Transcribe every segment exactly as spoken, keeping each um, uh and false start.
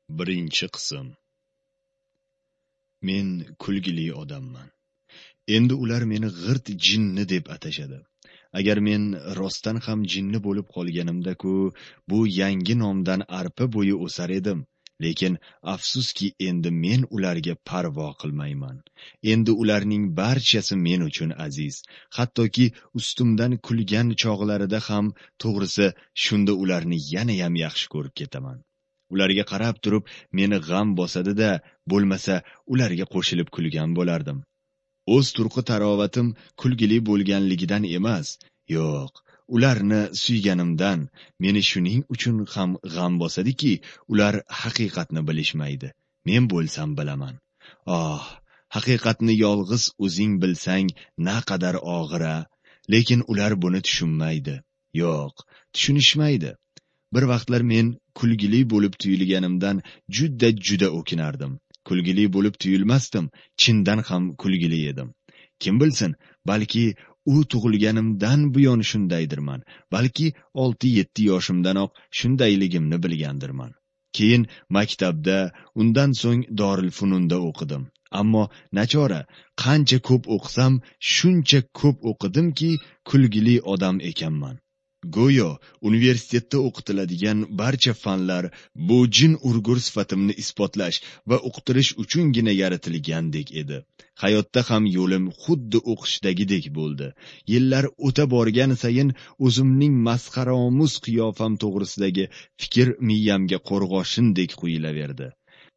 Birinchi qism. Men kulgili odamman. Endi ular meni g'irt jinni deb atashadi. Agar men rostdan ham jinni bo'lib qolganimda-ku, bu yangi nomdan arpa bo'yi o'sar edim. Lekin afsuski endi men ularga parvo qilmayman. Endi ularning barchasi men uchun aziz. Hattoki ustimdan kulgan chog'larida ham, to'g'risi, shunda ularni yana ham yaxshi ko'rib ketaman. Ularga qarab turib meni g'am bosadi-da, bo'lmasa ularga qo'shilib kulgan bo'lardim. O'z turqi tarovatim kulgili bo'lganligidan emas, yo'q, ularni suyganimdan. Meni shuning uchun ham g'am bosadiki, ular haqiqatni bilishmaydi. Men bo'lsam bilaman. Oh, haqiqatni yolg'iz o'zing bilsang naqadar og'ir-a. Lekin ular buni tushunmaydi. Yo'q, tushunishmaydi. Bir vaqtlar men kulgili bo'lib tuyulganimdan juda juda o'kinardim. Kulgili bo'lib tuyulmasdim, chindan ham kulgili edim. Kim bilsin, balki u tug'ilganimdan buyon shundaydirman, balki olti yetti yoshimdanoq shundayligimni bilgandirman. Keyin maktabda, undan so'ng Dorilfununda o'qidim. Ammo nachora, qancha ko'p o'qisam, shuncha ko'p o'qidimki, kulgili odam ekanman. Go'yo universitetda o'qitiladigan barcha fanlar bu jin urgur sifatimni isbotlash va uqtirish uchungina yaratilgandek edi. Hayotda ham yo'lim xuddi o'qishdagidek bo'ldi. Yillar o'ta borgan sayin o'zimning masxaraomuz qiyofam to'g'risidagi fikr miyamga qo'rg'oshindek quyilaverdi.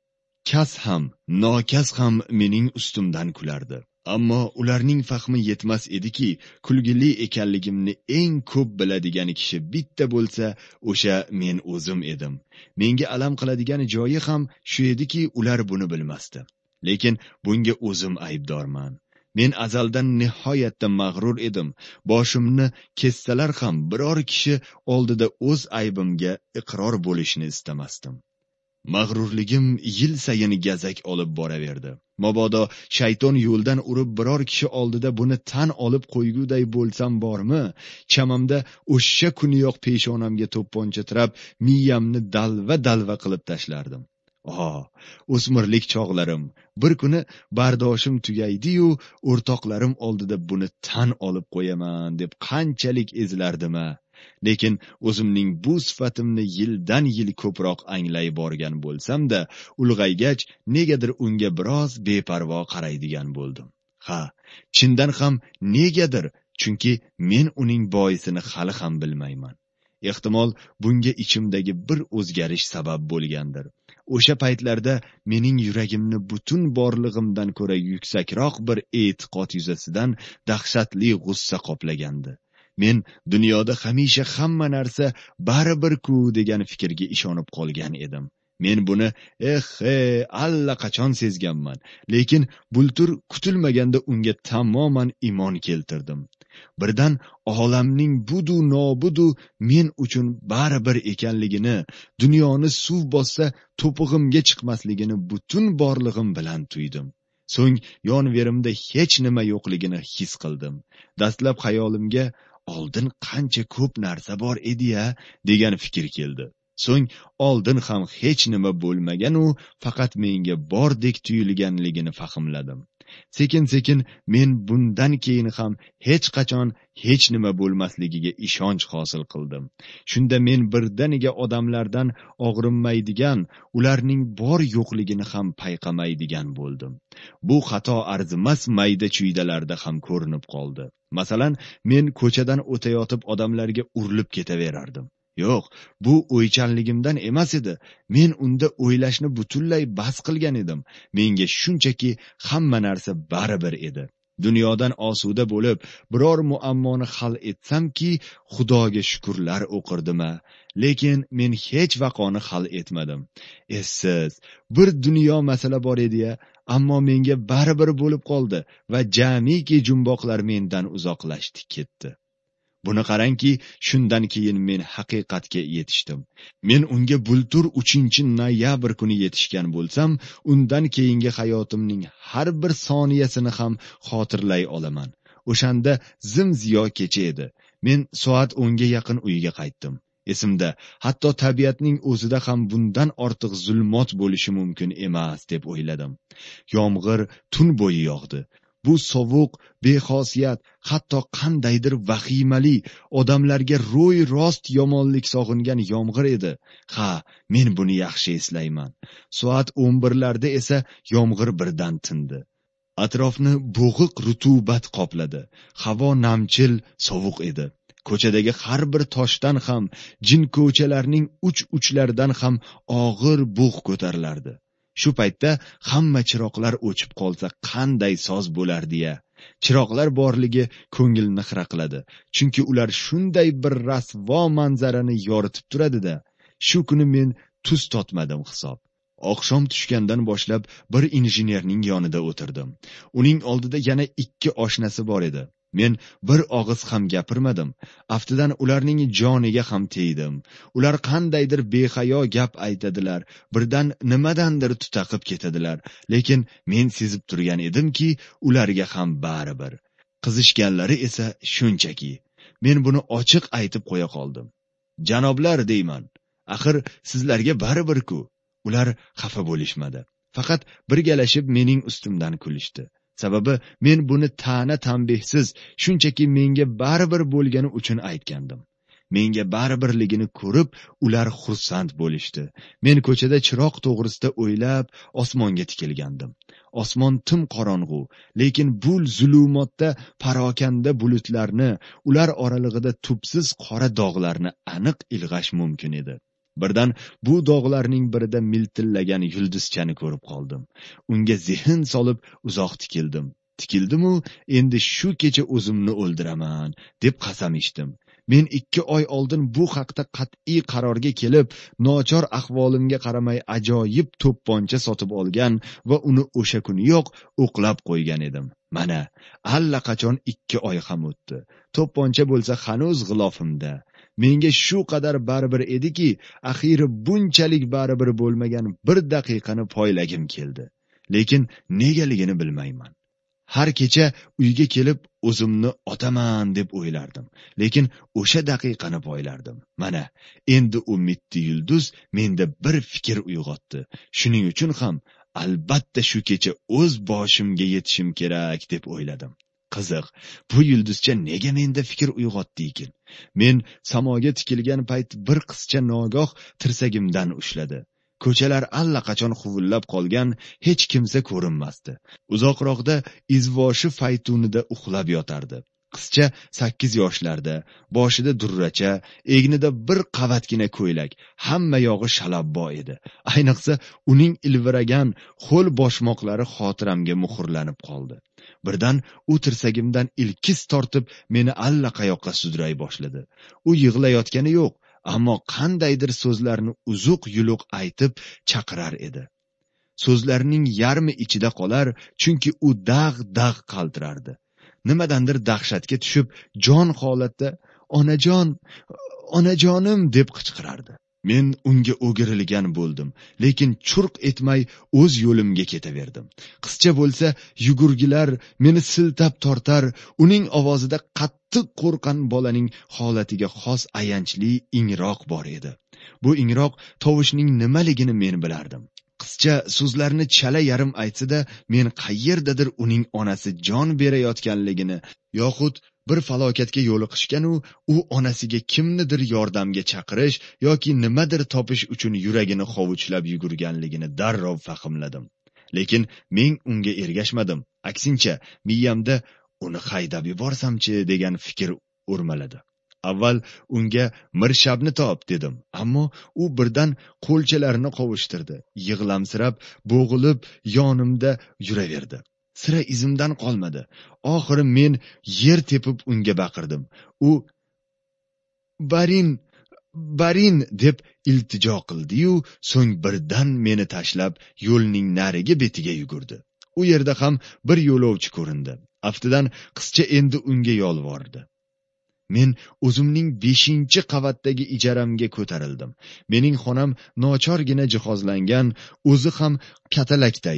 Kas ham, nokas ham mening ustimdan kulardi. Ammo ularning fahmi yetmas ediki, kulgili ekanligimni eng ko'p biladigan kishi bitta bo'lsa, o'sha men o'zim edim. Menga alam qiladigan joyi ham shu ediki, ular buni bilmasdi. Lekin bunga o'zim aybdorman. Men azaldan nihoyatda mag'rur edim. Boshimni kessalar ham biror kishi oldida o'z aybimga iqror bo'lishni istamasdim. Mag'rurligim yil sayin gazak olib boraverdi. Mabodo shayton yo'ldan urib biror kishi oldida buni tan olib qo'yguday bo'lsam bormi, chamamda o'sha kuniyoq peshonamga to'pponcha tirab, miyamni dalva-dalva qilib tashlardim. Oh, o'smirlik chog'larim. Bir kuni bardoshim tugaydi-yu, o'rtoqlarim oldida buni tan olib qo'yaman deb qanchalik ezilardim-a. Lekin o'zimning bu sifatimni yildan yil ko'proq anglay borgan bo'lsam-da, ulg'aygach negadir unga biroz beparvo qaraydigan bo'ldim. Ha, chindan ham negadir, chunki men uning boisini hali ham bilmayman. Ehtimol bunga ichimdagi bir o'zgarish sabab bo'lgandir. O'sha paytlarda mening yuragimni butun borlig'imdan ko'ra yuksakroq bir e'tiqod yuzasidan dahshatli g'ussa qoplagandi. Men dunyoda hamisha hamma narsa baribir-ku degan fikrga ishonib qolgan edim. Men buni eh-he allaqachon sezganman, lekin bultur kutilmaganda unga tamoman iymon keltirdim. Birdan olamning budu nobudu men uchun baribir ekanligini, dunyoni suv bossa to'pig'imga chiqmasligini butun borlig'im bilan tuydim. So'ng yon-verimda hech nima yo'qligini his qildim. Dastlab xayolimga oldin qancha ko'p narsa bor edi-ya degan fikr keldi. So'ng oldin ham hech nima bo'lmagan u, faqat menga bordek tuyulganligini fahmladim. Sekin-sekin men bundan keyin ham hech qachon hech nima bo'lmasligiga ishonch hosil qildim. Shunda men birdaniga odamlardan og'rinmaydigan, ularning bor yo'qligini ham payqamaydigan bo'ldim. Bu xato arzimas mayda-chuydalarda ham ko'rinib qoldi. Masalan, men ko'chadan o'tayotib odamlarga urilib ketaverardim. Yo'q, bu o'ychanligimdan emas edi. Men unda o'ylashni butunlay bas qilgan edim. Menga shunchaki hamma narsa baribir edi. Dunyodan osuda bo'lib, biror muammoni hal etsam-ki, Xudoga shukrlar o'qirdim-a. Lekin men hech vaqoni hal etmadim. Essiz, bir dunyo masala bor edi-ya, ammo menga baribir bo'lib qoldi va jamiki jumboqlar mendan uzoqlashdi ketdi. Buni qarangki, shundan keyin men haqiqatga yetishdim. Men unga bultur uchinchi noyabr kuni yetishgan bo'lsam, undan keyingi hayotimning har bir soniyasini ham xotirlay olaman. O'shanda zim-ziyo kecha edi. Men soat o'nga yaqin uyga qaytdim. Esimda, hatto tabiatning o'zida ham bundan ortiq zulmot bo'lishi mumkin emas deb o'yladim. Yomg'ir tun bo'yi yog'di. Bu sovuq, bexosiyat, hatto qandaydir vahimali, odamlarga ro'y rost yomonlik sog'ingan yomg'ir edi. Ha, men buni yaxshi eslayman. Soat o'n birlarda esa yomg'ir birdan tindi. Atrofni bo'g'iq rutubat qopladi. Havo namchil, sovuq edi. Ko'chadagi har bir toshdan ham, jin ko'chalarning uch-uchlaridan ham og'ir bug' ko'tarilardi. Shu paytda hamma chiroqlar o'chib qolsa qanday soz bo'lardi-ya. Chiroqlar borligi ko'ngilni xira qiladi. Chunki ular shunday bir rasvo manzarani yoritib turadi-da. Shu kuni men tuz totmadim hisob. Oqshom tushgandan boshlab bir injenerning yonida o'tirdim. Uning oldida yana ikki oshnasi bor edi. Men bir og'iz ham gapirmadim. Aftidan ularning joniga ham tegdim. Ular qandaydir behayo gap aytadilar, birdan nimadandir tutaqib ketadilar. Lekin men sezib turgan edimki, ularga ham baribir. Qizishganlari esa shunchaki. Men buni ochiq aytib qo'ya qoldim. Janoblar deyman, axir sizlarga baribir-ku. Ular xafa bo'lishmadi. Faqat birgalashib mening ustimdan kulishdi. Sababi men buni ta'na tanbehsiz, shunchaki menga baribir bo'lgani uchun aytgandim. Menga baribirligini ko'rib, ular xursand bo'lishdi. Men ko'chada chiroq to'g'risida o'ylab, osmonga tikilgandim. Osmon tim qorong'u, lekin bu zulumotda parokanda bulutlarni, ular oralig'ida tubsiz qora dog'larni aniq ilg'ash mumkin edi. Birdan bu dog'larning birida miltillagan yulduzchani ko'rib qoldim. Unga zehn solib uzoq tikildim. Tikildim-u, endi shu kecha o'zimni o'ldiraman deb qasam ichdim. Men ikki oy oldin bu haqda qat'iy qarorga kelib, nochor ahvolimga qaramay ajoyib to'pponcha sotib olgan va uni o'sha kuniyoq o'qlab qo'ygan edim. Mana, allaqachon ikki oy ham o'tdi. To'pponcha bo'lsa hanuz g'ilofimda. Menga shu qadar baribir ediki, axiri bunchalik baribir bo'lmagan bir daqiqani poylagim keldi. Lekin negaligini bilmayman. Har kecha uyga kelib o'zimni otaman deb o'ylardim. Lekin o'sha daqiqani poylardim. Mana, endi u mitti yulduz menda bir fikr uyg'otdi. Shuning uchun ham albatta shu kecha o'z boshimga yetishim kerak deb o'yladim. Qiziq, bu yulduzcha nega menda fikr uyg'otdi ekan? Men samoga tikilgan payt bir qizcha nogoh tirsagimdan ushladi. Ko'chalar allaqachon huvullab qolgan, hech kimsa ko'rinmasdi. Uzoqroqda izvoshi faytunida uxlab yotardi. Qizcha sakkiz yoshlarda, boshida durracha, egnida bir qavatgina ko'ylak, hamma yog'i shalabbo edi. Ayniqsa uning ilviragan xo'l boshmoqlari xotiramga muhrlanib qoldi. Birdan u tirsagimdan ilkis tortib meni allaqayoqqa sudray boshladi. U yig'layotgani yo'q, ammo qandaydir so'zlarni uzuq-yuluq aytib chaqirar edi. So'zlarining yarmi ichida qolar, chunki u dag'-dag' qaltirardi. Nimadandir dahshatga tushib, jon holatda "Onajon, onajonim" deb qichqirardi. Men unga o'girilgan bo'ldim, lekin churq etmay o'z yo'limga ketaverdim. Qizcha bo'lsa, yugurgilar meni siltab tortar, uning ovozida qattiq qo'rqqan bolaning holatiga xos ayanchli ingroq bor edi. Bu ingroq tovushning nimaligini men bilardim. Qizcha so'zlarni chala yarim aytsa-da, men qayerdadir uning onasi jon berayotganligini yoxud bir falokatga yo'liqishgan-u, u onasiga kimnidir yordamga chaqirish yoki nimadir topish uchun yuragini hovuchlab yugurganligini darrov fahmladim. Lekin men unga ergashmadim. Aksincha, miyamda uni haydab yuborsam-chi degan fikr o'rmaladi. Avval unga mirshabni top dedim, ammo u birdan qo'lchalarini qovushtirdi. Yig'lamsirab, bo'g'ilib yonimda yuraverdi. Sira izimdan qolmadi. Oxiri men yer tepib unga baqirdim. U "Barin, barin" deb iltijo qildi-yu, so'ng birdan meni tashlab yo'lning narigi betiga yugurdi. U yerda ham bir yo'lovchi ko'rindi. Aftidan qizcha endi unga yolvordi. Men o'zimning beshinchi qavatdagi ijaramga ko'tarildim. Mening xonam nochorgina jihozlangan, o'zi ham katalakday.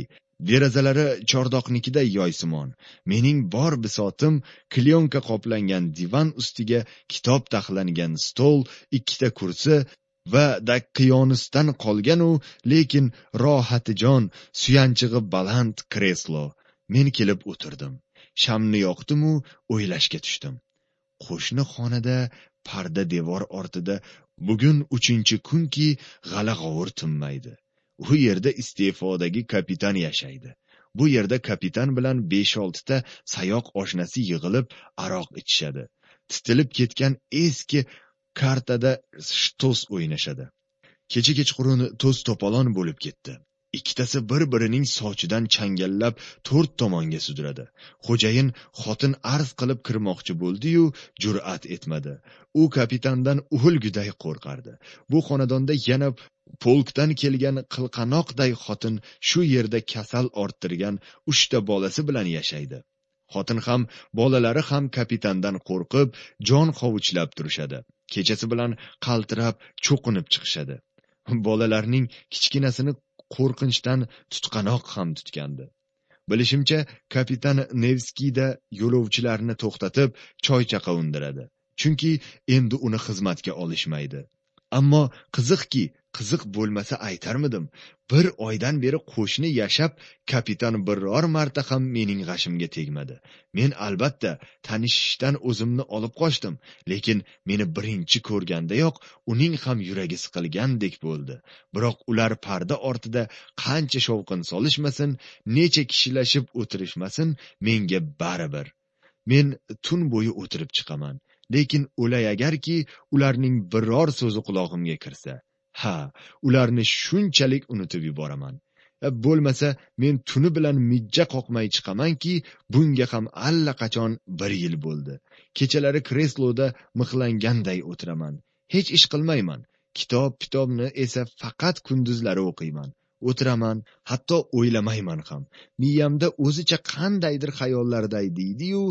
Derazalari chordoqnikiday yoysimon. Mening bor bisotim klyonka qoplangan divan ustiga kitob taxlangan stol, ikkita kursi va daqqiyonusdan qolgan u, lekin rohatijon, suyanchig'i baland kreslo. Men kelib o'tirdim. Shamni yoqdim-u, o'ylashga tushdim. Qo'shni xonada parda devor ortida bugun uchinchi kunki g'ala-g'ovur tinmaydi. U yerda iste'fodagi kapitan yashaydi. Bu yerda kapitan bilan besh oltita sayoq oshnasi yig'ilib aroq ichishadi. Titilib ketgan eski kartada shtos o'ynashadi. Kecha kechqurun to'z to'polon bo'lib ketdi. Ikkitasi bir-birining sochidan changallab to'rt tomonga sudradi. Xo'jayin xotin arz qilib kirmoqchi bo'ldi-yu, jur'at etmadi. U kapitandan o'lguday qo'rqardi. Bu xonadonda yana polkdan kelgan qilqanoqday xotin shu yerda kasal orttirgan uchta bolasi bilan yashaydi. Xotin ham, bolalari ham kapitandan qo'rqib, jon hovuchlab turishadi. Kechasi bilan qaltirab, cho'qinib chiqishadi. Bolalarning kichkinasini qo'rqinchdan tutqanoq ham tutgandi. Bilishimcha, kapitan Nevskiyda yo'lovchilarni to'xtatib, choy chaqa undiradi. Chunki endi uni xizmatga olishmaydi. Ammo qiziqki, qiziq bo'lmasa aytarmidim. Bir oydan beri qo'shni yashab, kapitan biror marta ham mening g'ashimga tegmadi. Men albatta tanishishdan o'zimni olib qochdim, lekin meni birinchi ko'rgandayoq uning ham yuragi siqilgandek bo'ldi. Biroq ular parda ortida qancha shovqin solishmasin, necha kishilashib o'tirishmasin, menga baribir. Men tun bo'yi o'tirib chiqaman. Lekin o'lay agarki ularning biror so'zi qulog'imga kirsa, ha, ularni shunchalik unutib yuboraman. Bo'lmasa men tuni bilan mijja qoqmay chiqamanki, bunga ham allaqachon bir yil bo'ldi. Kechalari kresloda mixlanganday o'tiraman. Hech ish qilmayman. Kitob-kitobni esa faqat kunduzlari o'qiyman. O'tiraman, hatto o'ylamayman ham. Miyamda o'zicha qandaydir xayollarday deydi-yu,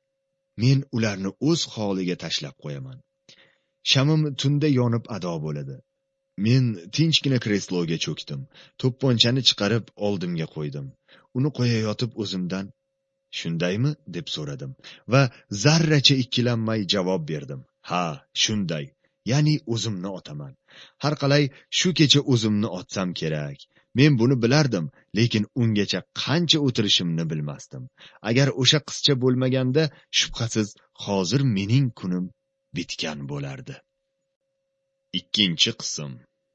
men ularni o'z holiga tashlab qo'yaman. Shamim tunda yonib ado bo'ladi. Men tinchgina kresloga cho'kdim. To'pponchani chiqarib oldimga qo'ydim. Uni qo'yayotib o'zimdan, "Shundaymi?" deb so'radim va zarracha ikkilanmay javob berdim. "Ha, shunday. Ya'ni o'zimni otaman. Har qalay shu kecha o'zimni otsam kerak. Men buni bilardim, lekin ungacha qancha o'tirishimni bilmasdim. Agar o'sha qizcha bo'lmaganda, shubhasiz hozir mening kunim bitgan bo'lardi." Ikkinchi qism.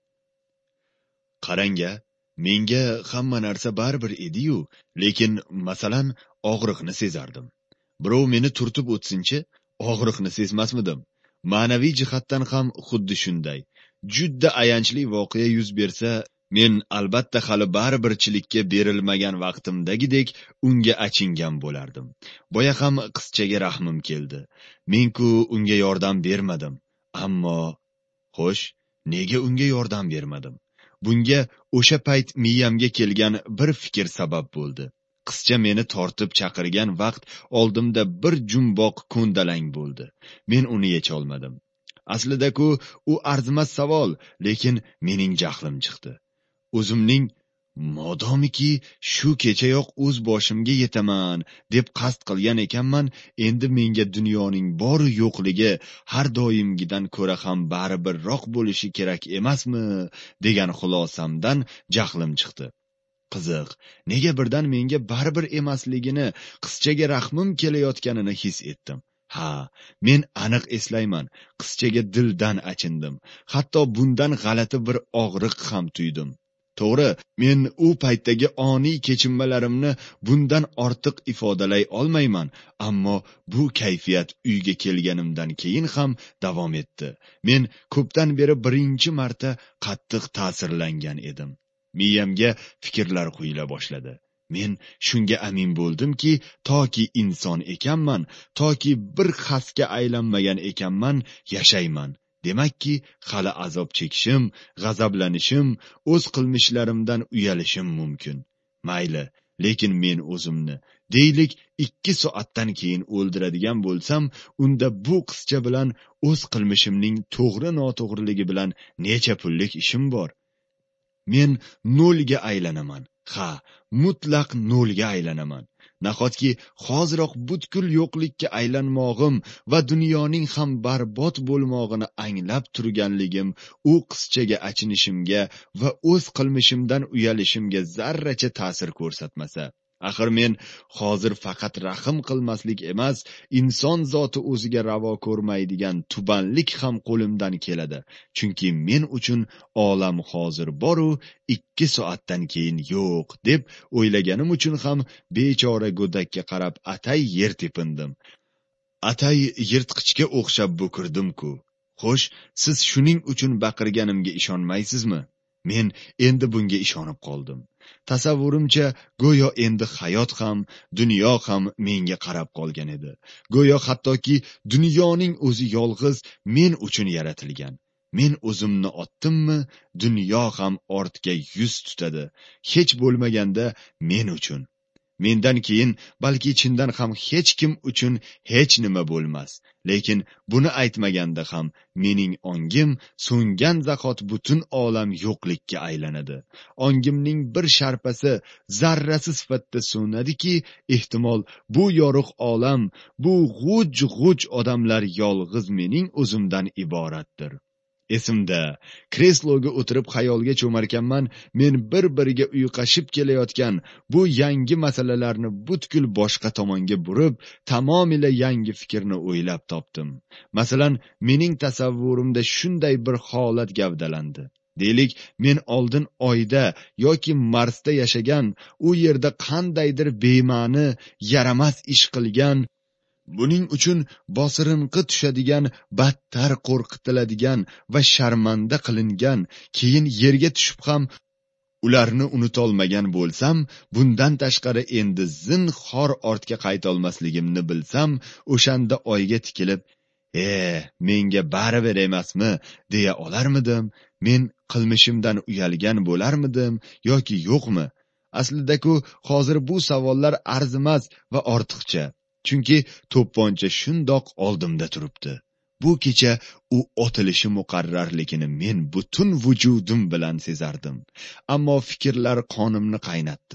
Qaranga, menga hamma narsa baribir edi-yu, lekin masalan og'riqni sezardim. Birov meni turtib o'tsinchi, og'riqni sezmasmidim. Ma'naviy jihatdan ham xuddi shunday. Juda ayanchli voqea yuz bersa, men albatta hali baribirchilikka berilmagan vaqtimdagidek unga achingan bo'lardim. Boya ham qizchaga rahmim keldi. Men-ku unga yordam bermadim. Ammo xo'sh, nega unga yordam bermadim? Bunga o'sha payt miyamga kelgan bir fikr sabab bo'ldi. Qizcha meni tortib chaqirgan vaqt oldimda bir jumboq ko'ndalang bo'ldi. Men uni yecha olmadim. Aslida-ku u arzimas savol, lekin mening jahlim chiqdi. O'zimning modomiki shu kechayoq o'z boshimga yetaman deb qasd qilgan ekanman, endi menga dunyoning bor yo'qligi har doimgidan ko'ra ham baribirroq bo'lishi kerak emasmi degan xulosamdan jahlim chiqdi. Qiziq, nega birdan menga baribir emasligini, qizchaga rahmim kelayotganini his etdim. Ha, men aniq eslayman, qizchaga dildan achindim. Hatto bundan g'alati bir og'riq ham tuydim. To'g'ri, men u paytdagi oniy kechinmalarimni bundan ortiq ifodalay olmayman, ammo bu kayfiyat uyga kelganimdan keyin ham davom etdi. Men ko'pdan beri birinchi marta qattiq ta'sirlangan edim. Miyamga fikrlar quyila boshladi. Men shunga amin bo'ldimki, toki inson ekanman, toki bir xasga aylanmagan ekanman, yashayman. Demakki, hali azob chekishim, g'azablanishim, o'z qilmishlarimdan uyalishim mumkin. Mayli, lekin men o'zimni, deylik, ikki soatdan keyin o'ldiradigan bo'lsam, unda bu qizcha bilan o'z qilmishimning to'g'ri-noto'g'riligi bilan necha pullik ishim bor? Men nolga aylanaman. Ha, mutlaq nolga aylanaman. Nahotki hoziroq butkul yo'qlikka aylanmog'im va dunyoning ham barbod bo'lmog'ini anglab turganligim u qizchaga achinishimga va o'z qilmishimdan uyalishimga zarracha ta'sir ko'rsatmasa. Axir men hozir faqat rahm qilmaslik emas, inson zoti o'ziga ravo ko'rmaydigan tubanlik ham qo'limdan keladi. Chunki men uchun olam hozir bor-u, ikki soatdan keyin yo'q deb o'ylaganim uchun ham bechora go'dakka qarab atay yer tepindim. Atay yirtqichga o'xshab bo'kirdim-ku. Xo'sh, siz shuning uchun baqirganimga ishonmaysizmi? Men endi bunga ishonib qoldim. Tasavvurimcha go'yo endi hayot ham, dunyo ham menga qarab qolgan edi. Go'yo hattoki dunyoning o'zi yolg'iz men uchun yaratilgan. Men o'zimni otdimmi, dunyo ham ortga yuz tutadi. Hech bo'lmaganda men uchun. Mendan keyin balki chindan ham hech kim uchun hech nima bo'lmas. Lekin buni aytmaganda ham mening ongim so'ngan zahot butun olam yo'qlikka aylanadi. Ongimning bir sharpasi zarrasi sifatida so'nadiki, ehtimol bu yorug' olam, bu g'uj-g'uj odamlar yolg'iz mening o'zimdan iboratdir. Esimda, kresloga o'tirib xayolga cho'markanman, men bir-biriga uyqashib kelayotgan bu yangi masalalarni butkul boshqa tomonga burib, tamomila yangi fikrni o'ylab topdim. Masalan, mening tasavvurimda shunday bir holat gavdalandi. Deylik, men oldin Oyda yoki Marsda yashagan, u yerda qandaydir bema'ni, yaramas ish qilgan, buning uchun bosirinqi tushadigan, battar qo'rqitiladigan va sharmanda qilingan, keyin yerga tushib ham ularni unutolmagan bo'lsam, bundan tashqari endi zinhor ortga qaytolmasligimni bilsam, o'shanda Oyga tikilib, "E, menga baribir emasmi?" deya olarmidim. Men qilmishimdan uyalgan bo'larmidim yoki yo'qmi? Aslida-ku hozir bu savollar arzimas va ortiqcha. Chunki to'pponcha shundoq oldimda turibdi. Bu kecha u otilishi muqarrarligini men butun vujudim bilan sezardim. Ammo fikrlar qonimni qaynatdi.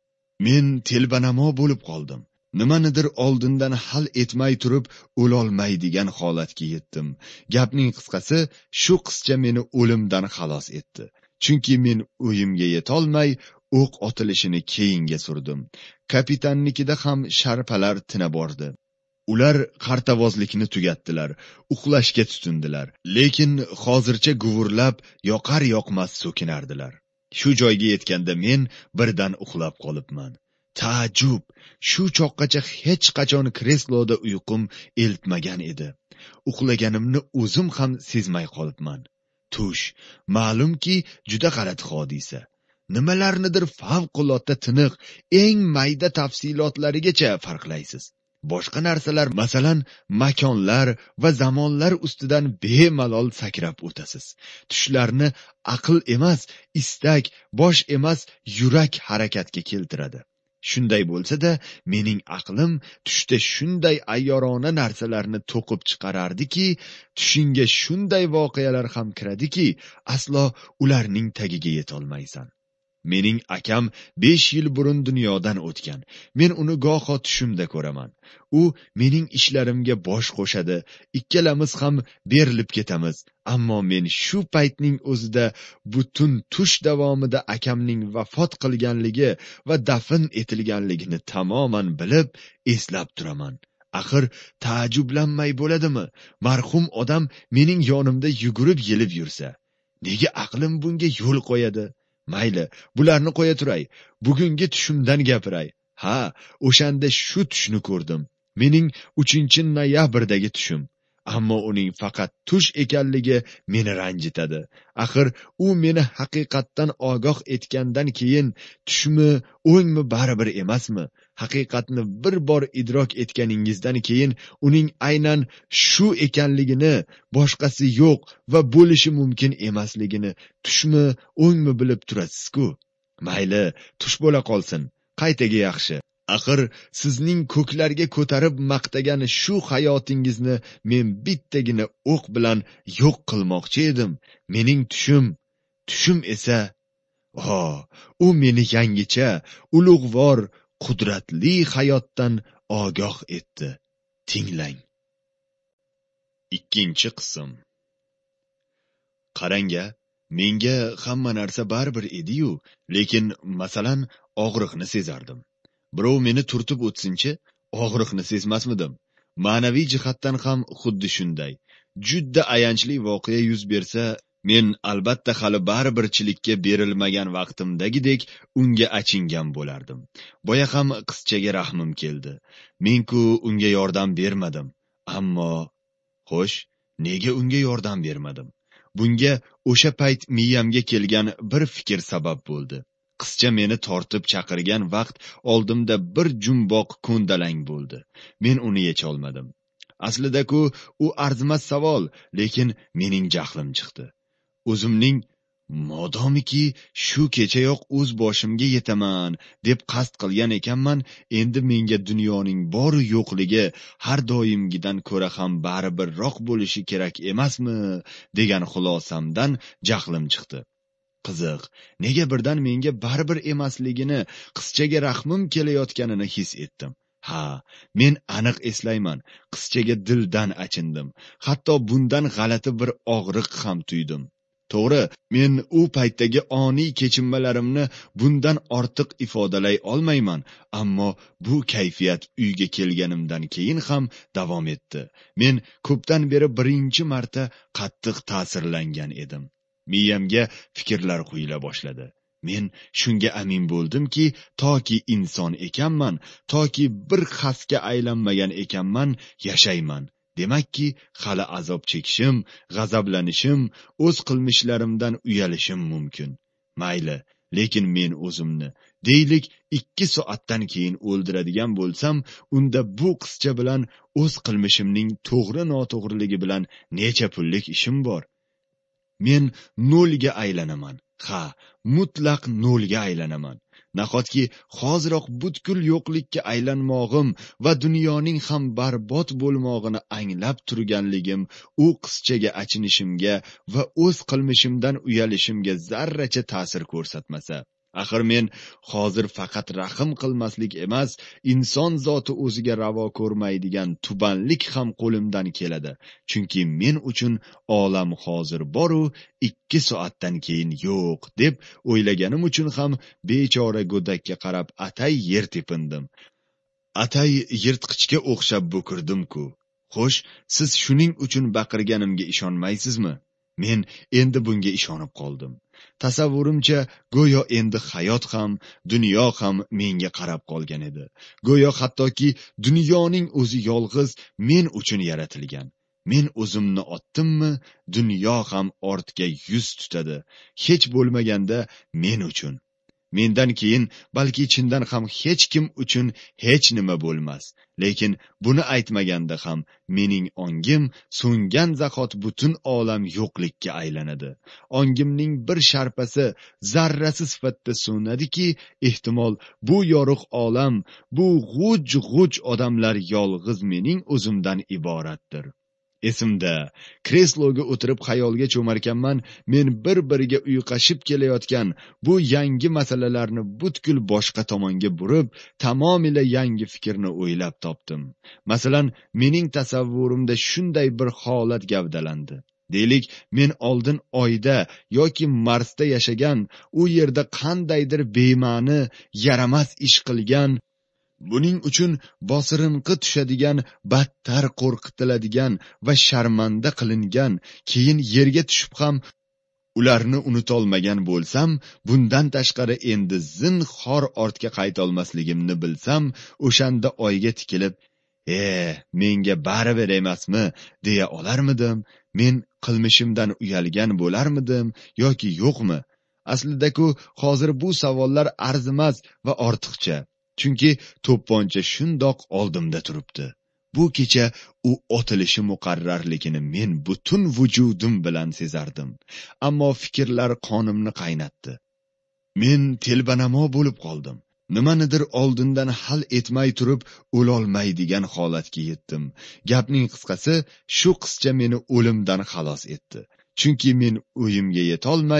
Men telbanamo bo'lib qoldim. Nimanidir oldindan hal etmay turib o'lolmaydigan holatga yetdim. Gapning qisqasi, shu qizcha meni o'limdan xalos etdi. Chunki men o'yimga yetolmay o'q otilishini keyinga surdim. Kapitannikida ham sharpalar tina bordi. Ular qartavozlikni tugatdilar, uxlashga tutindilar. Lekin hozircha guvurlab, yoqar-yoqmas so'kinardilar. Shu joyga yetganda men birdan uxlab qolibman. Taajjub, shu choqqacha hech qachon kresloda uyqum eltmagan edi. Uxlaganimni o'zim ham sezmay qolibman. Tush, ma'lumki juda g'alati hodisa. Nimalarnidir favqulodda tiniq, eng mayda tafsilotlarigacha farqlaysiz. Boshqa narsalar, masalan, makonlar va zamonlar ustidan bemalol sakrab o'tasiz. Tushlarni aql emas, istak, bosh emas, yurak harakatga keltiradi. Shunday bo'lsa-da, mening aqlim tushda shunday ayyorona narsalarni to'qib chiqarardiki, tushingga shunday voqealar ham kiradiki, aslo ularning tagiga yetolmaysan. Mening akam besh yil burun dunyodan o'tgan. Men uni goho tushimda ko'raman. U mening ishlarimga bosh qo'shadi. Ikkalamiz ham berilib ketamiz. Ammo men shu paytning o'zida butun tush davomida akamning vafot qilganligi va dafn etilganligini tamoman bilib, eslab turaman. Axir taajjublanmay bo'ladimi? Marhum odam mening yonimda yugurib yelib yursa, nega aqlim bunga yo'l qo'yadi? Mayli, bularni qo'ya turay. Bugungi tushimdan gapiray. Ha, o'shanda shu tushni ko'rdim. Mening uchinchi noyabrdagi tushim. Ammo uning faqat tush ekanligi meni ranjitadi. Axir u meni haqiqatdan ogoh etgandan keyin tushmi, o'ngmi baribir emasmi? Haqiqatni bir bor idrok etganingizdan keyin uning aynan shu ekanligini, boshqasi yo'q va bo'lishi mumkin emasligini tushmi, o'ngmi bilib turasiz-ku. Mayli, tush bo'la qolsin. Qaytaga yaxshi. Axir sizning ko'klarga ko'tarib maqtagan shu hayotingizni men bittagina o'q bilan yo'q qilmoqchi edim. Mening tushim, tushim esa Ha, u meni yangicha, ulug'vor, qudratli hayotdan ogoh etdi. Tinglang. Ikkinchi qism. Qaranga, menga hamma narsa baribir edi-yu, lekin masalan, og'riqni sezardim. Birov meni turtib o'tsinchi, og'riqni sezmasmidim. Ma'naviy jihatdan ham xuddi shunday. Juda ayanchli voqea yuz bersa, men albatta hali baribirchilikka berilmagan vaqtimdagidek unga achingan bo'lardim. Boya ham qizchaga rahmim keldi. Men-ku unga yordam bermadim. Ammo xo'sh, nega unga yordam bermadim? Bunga o'sha payt miyamga kelgan bir fikr sabab bo'ldi. Qizcha meni tortib chaqirgan vaqt oldimda bir jumboq ko'ndalang bo'ldi. Men uni yecha olmadim. Aslida-ku u arzimas savol, lekin mening jahlim chiqdi. O'zimning modomiki shu kechayoq o'z boshimga yetaman deb qasd qilgan ekanman, endi menga dunyoning boru yo'qligi har doimgidan ko'ra ham baribirroq bo'lishi kerak emasmi degan xulosamdan jahlim chiqdi. Qiziq, nega birdan menga baribir emasligini, qizchaga rahmim kelayotganini his etdim. Ha, men aniq eslayman, qizchaga dildan achindim. Hatto bundan g'alati bir og'riq ham tuydim. To'g'ri, men u paytdagi oniy kechinmalarimni bundan ortiq ifodalay olmayman, ammo bu kayfiyat uyga kelganimdan keyin ham davom etdi. Men ko'pdan beri birinchi marta qattiq ta'sirlangan edim. Miyamga fikrlar quyila boshladi. Men shunga amin bo'ldimki, toki inson ekanman, toki bir xasga aylanmagan ekanman, yashayman. Demakki, hali azob chekishim, g'azablanishim, o'z qilmishlarimdan uyalishim mumkin. Mayli, lekin men o'zimni, deylik, ikki soatdan keyin o'ldiradigan bo'lsam, unda bu qizcha bilan o'z qilmishimning to'g'ri-noto'g'riligi bilan necha pullik ishim bor? Men nolga aylanaman. Ha, mutlaq nolga aylanaman. Nahotki hoziroq butkul yo'qlikka aylanmog'im va dunyoning ham barbod bo'lmog'ini anglab turganligim u qizchaga achinishimga va o'z qilmishimdan uyalishimga zarracha ta'sir ko'rsatmasa. Axir men hozir faqat rahm qilmaslik emas, inson zoti o'ziga ravo ko'rmaydigan tubanlik ham qo'limdan keladi. Chunki men uchun olam hozir boru ikki soatdan keyin yo'q deb o'ylaganim uchun ham bechora go'dakka qarab atay yer tepindim. Atay yirtqichga o'xshab bo'kirdim-ku. Xo'sh, siz shuning uchun baqirganimga ishonmaysizmi? Men endi bunga ishonib qoldim. Tasavvurimcha go'yo endi hayot ham, dunyo ham menga qarab qolgan edi. Go'yo hattoki dunyoning o'zi yolg'iz men uchun yaratilgan. Men o'zimni otdimmi, dunyo ham ortga yuz tutadi. Hech bo'lmaganda men uchun. Mendan keyin balki chindan ham hech kim uchun hech nima bo'lmas. Lekin buni aytmaganda ham mening ongim so'ngan zahot butun olam yo'qlikka aylanadi. Ongimning bir sharpasi zarrasi sifatida so'nadiki, ehtimol bu yorug' olam, bu g'uj-g'uj odamlar yolg'iz mening o'zimdan iboratdir. Esimda, kresloga o'tirib xayolga cho'markanman, men bir-biriga uyqashib kelayotgan bu yangi masalalarni butkul boshqa tomonga burib, tamomila yangi fikrni o'ylab topdim. Masalan, mening tasavvurimda shunday bir holat gavdalandi. Deylik, men oldin Oyda yoki Marsda yashagan, u yerda qandaydir bema'ni, yaramas ish qilgan, buning uchun bosirinqi tushadigan, battar qo'rqitiladigan va sharmanda qilingan, keyin yerga tushib ham ularni unutolmagan bo'lsam, bundan tashqari endi zinhor ortga qaytolmasligimni bilsam, o'shanda Oyga tikilib, "E, menga baribir emasmi?" deya olarmidim. Men qilmishimdan uyalgan bo'larmidim yoki yo'qmi? Aslida-ku hozir bu savollar arzimas va ortiqcha. Chunki to'pponcha shundoq oldimda turibdi. Bu kecha u otilishi muqarrarligini men butun vujudim bilan sezardim. Ammo fikrlar qonimni qaynatdi. Men telbanamo bo'lib qoldim. Nimanidir oldindan hal etmay turib o'lolmaydigan holatga yetdim. Gapning qisqasi, shu qizcha meni o'limdan xalos etdi. Chunki men o'yimga yetolmay,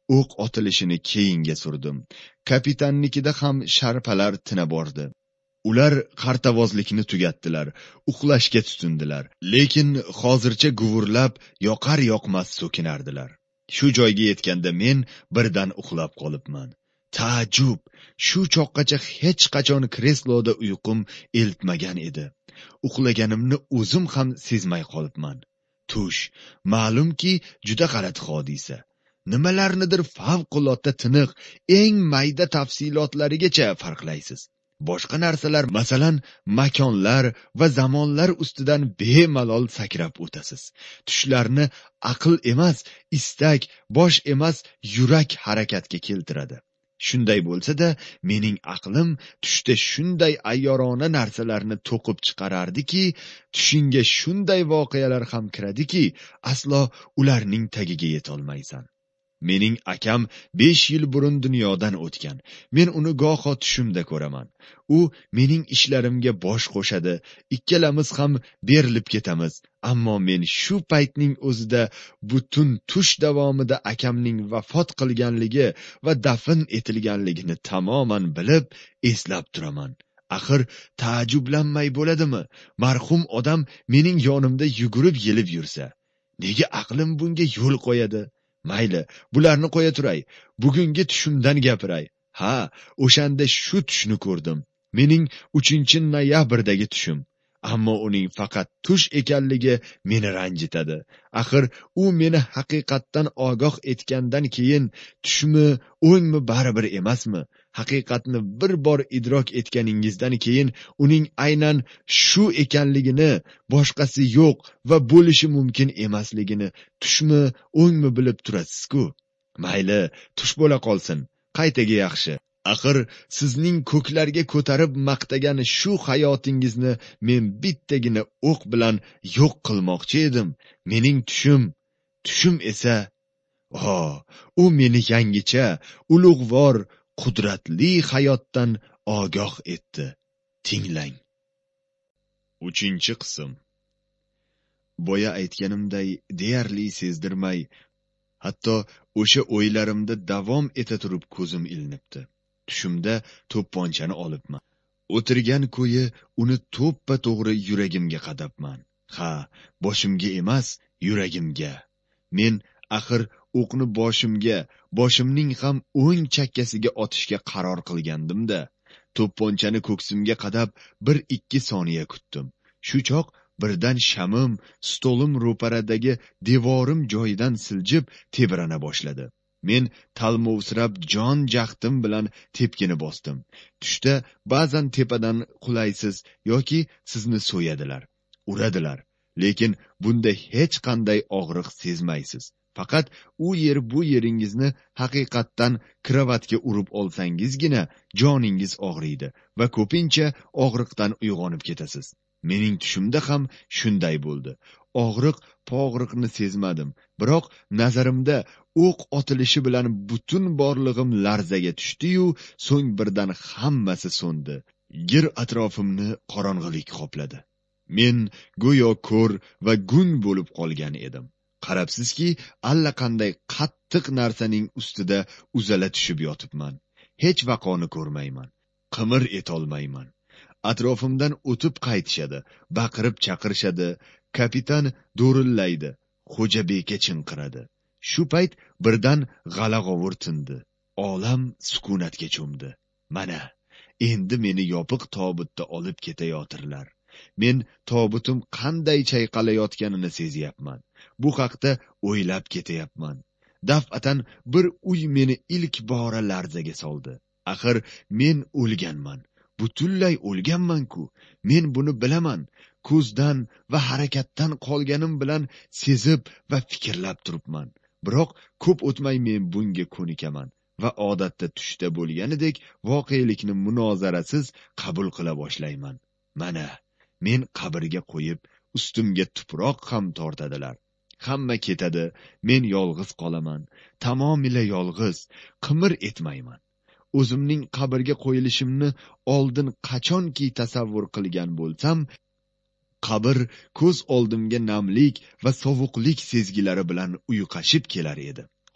o'q otilishini keyinga surdim. Kapitannikida ham sharpalar tina bordi. Ular qartavozlikni tugatdilar, uxlashga tutindilar, lekin hozircha guvurlab yoqar-yoqmas so'kinardilar. Shu joyga yetganda men birdan uxlab qolibman. Taajjub, shu choqqacha hech qachon kresloda uyqum eltmagan edi. Uxlaganimni o'zim ham sezmay qolibman. Tush, ma'lumki, juda g'alati hodisa. Nimalarnidir favqulodda tiniq, eng mayda tafsilotlarigacha farqlaysiz. Boshqa narsalar, masalan, makonlar va zamonlar ustidan bemalol sakrab o'tasiz. Tushlarni aql emas, istak, bosh emas, yurak harakatga keltiradi. Shunday bo'lsa-da, mening aqlim tushda shunday ayyorona narsalarni to'qib chiqarardiki, tushingga shunday voqealar ham kiradiki, aslo ularning tagiga yetolmaysan. Mening akam besh yil burun dunyodan o'tgan. Men uni goho tushimda ko'raman. U mening ishlarimga bosh qo'shadi, ikkalamiz ham berilib ketamiz. Ammo men shu paytning o'zida butun tush davomida akamning vafot qilganligi va dafn etilganligini tamoman bilib, eslab turaman. Axir taajjublanmay bo'ladimi? Marhum odam mening yonimda yugurib yelib yursa, nega aqlim bunga yo'l qo'yadi? Mayli, bularni qo'ya turay. Bugungi tushimdan gapiray. Ha, o'shanda shu tushni ko'rdim. Mening uchinchi noyabrdagi tushim. Ammo uning faqat tush ekanligi meni ranjitadi. Axir u meni haqiqatdan ogoh etgandan keyin tushmi, o'ngmi baribir emasmi? Haqiqatni bir bor idrok etganingizdan keyin uning aynan shu ekanligini, boshqasi yo'q va bo'lishi mumkin emasligini tushmi, o'ngmi bilib turasiz-ku. Mayli, tush bo'la qolsin. Qaytaga yaxshi. Axir sizning ko'klarga ko'tarib maqtagan shu hayotingizni men bittagina o'q bilan yo'q qilmoqchi edim. Mening tushim, tushim esa, o, u meni yangicha, ulug'vor, qudratli hayotdan ogoh etdi. Tinglang. Uchinchi qism. Boya aytganimday deyarli sezdirmay, hatto o'sha o'ylarimda davom eta turib ko'zim ilinibdi. Tushimda to'pponchani olibman. O'tirgan ko'yi uni to'ppa to'g'ri yuragimga qadabman. Ha, boshimga emas, yuragimga. Men axir o'qni boshimga, boshimning ham o'ng chakkasiga otishga qaror qilgandim-da. To'pponchani ko'ksimga qadab bir ikki soniya kutdim. Shu choq birdan shamim, stolim ro'paradagi devorim joyidan siljib tebrana boshladi. Men talmovsirab jon jahdim bilan tepkini bosdim. Tushda ba'zan tepadan qulaysiz yoki sizni so'yadilar, uradilar. Lekin bunda hech qanday og'riq sezmaysiz. Faqat u yer bu yeringizni haqiqatdan kravatga urib olsangizgina joningiz og'riydi va ko'pincha og'riqdan uyg'onib ketasiz. Mening tushimda ham shunday bo'ldi. Og'riq pog'riqni sezmadim, biroq nazarimda o'q otilishi bilan butun borlig'im larzaga tushdi-yu, so'ng birdan hammasi so'ndi. Gir atrofimni qorong'ilik qopladi. Men go'yo ko'r va gung bo'lib qolgan edim. Qarabsizki, allaqanday qattiq narsaning ustida uzala tushib yotibman. Hech vaqoni ko'rmayman, qimir etolmayman. Atrofimdan o'tib qaytishadi, baqirib chaqirishadi, kapitan do'rillaydi, xo'jabeka chinqiradi. Shu payt birdan g'ala-g'ovur tindi. Olam sukunatga cho'mdi. Mana, endi meni yopiq tobutda olib ketayotirlar. Men tobutim qanday chayqalayotganini sezyapman. Bu haqda o'ylab ketayapman. Daf'atan bir uy meni ilk bora larzaga soldi. Axir men o'lganman. Butunlay o'lganman-ku. Men buni bilaman. Ko'zdan va harakatdan qolganim bilan sezib va fikrlab turibman. Biroq ko'p o'tmay men bunga ko'nikaman va odatda tushda bo'lganidek voqelikni munozarasiz qabul qila boshlayman. Mana, men qabrga qo'yib, ustimga tuproq ham tortadilar. Hamma ketadi, men yolg'iz qolaman. Tamomila yolg'iz, qimir etmayman. O'zimning qabrga qo'yilishimni oldin qachonki tasavvur qilgan bo'lsam, qabr ko'z oldimga namlik va sovuqlik sezgilari bilan uyqashib kelar edi.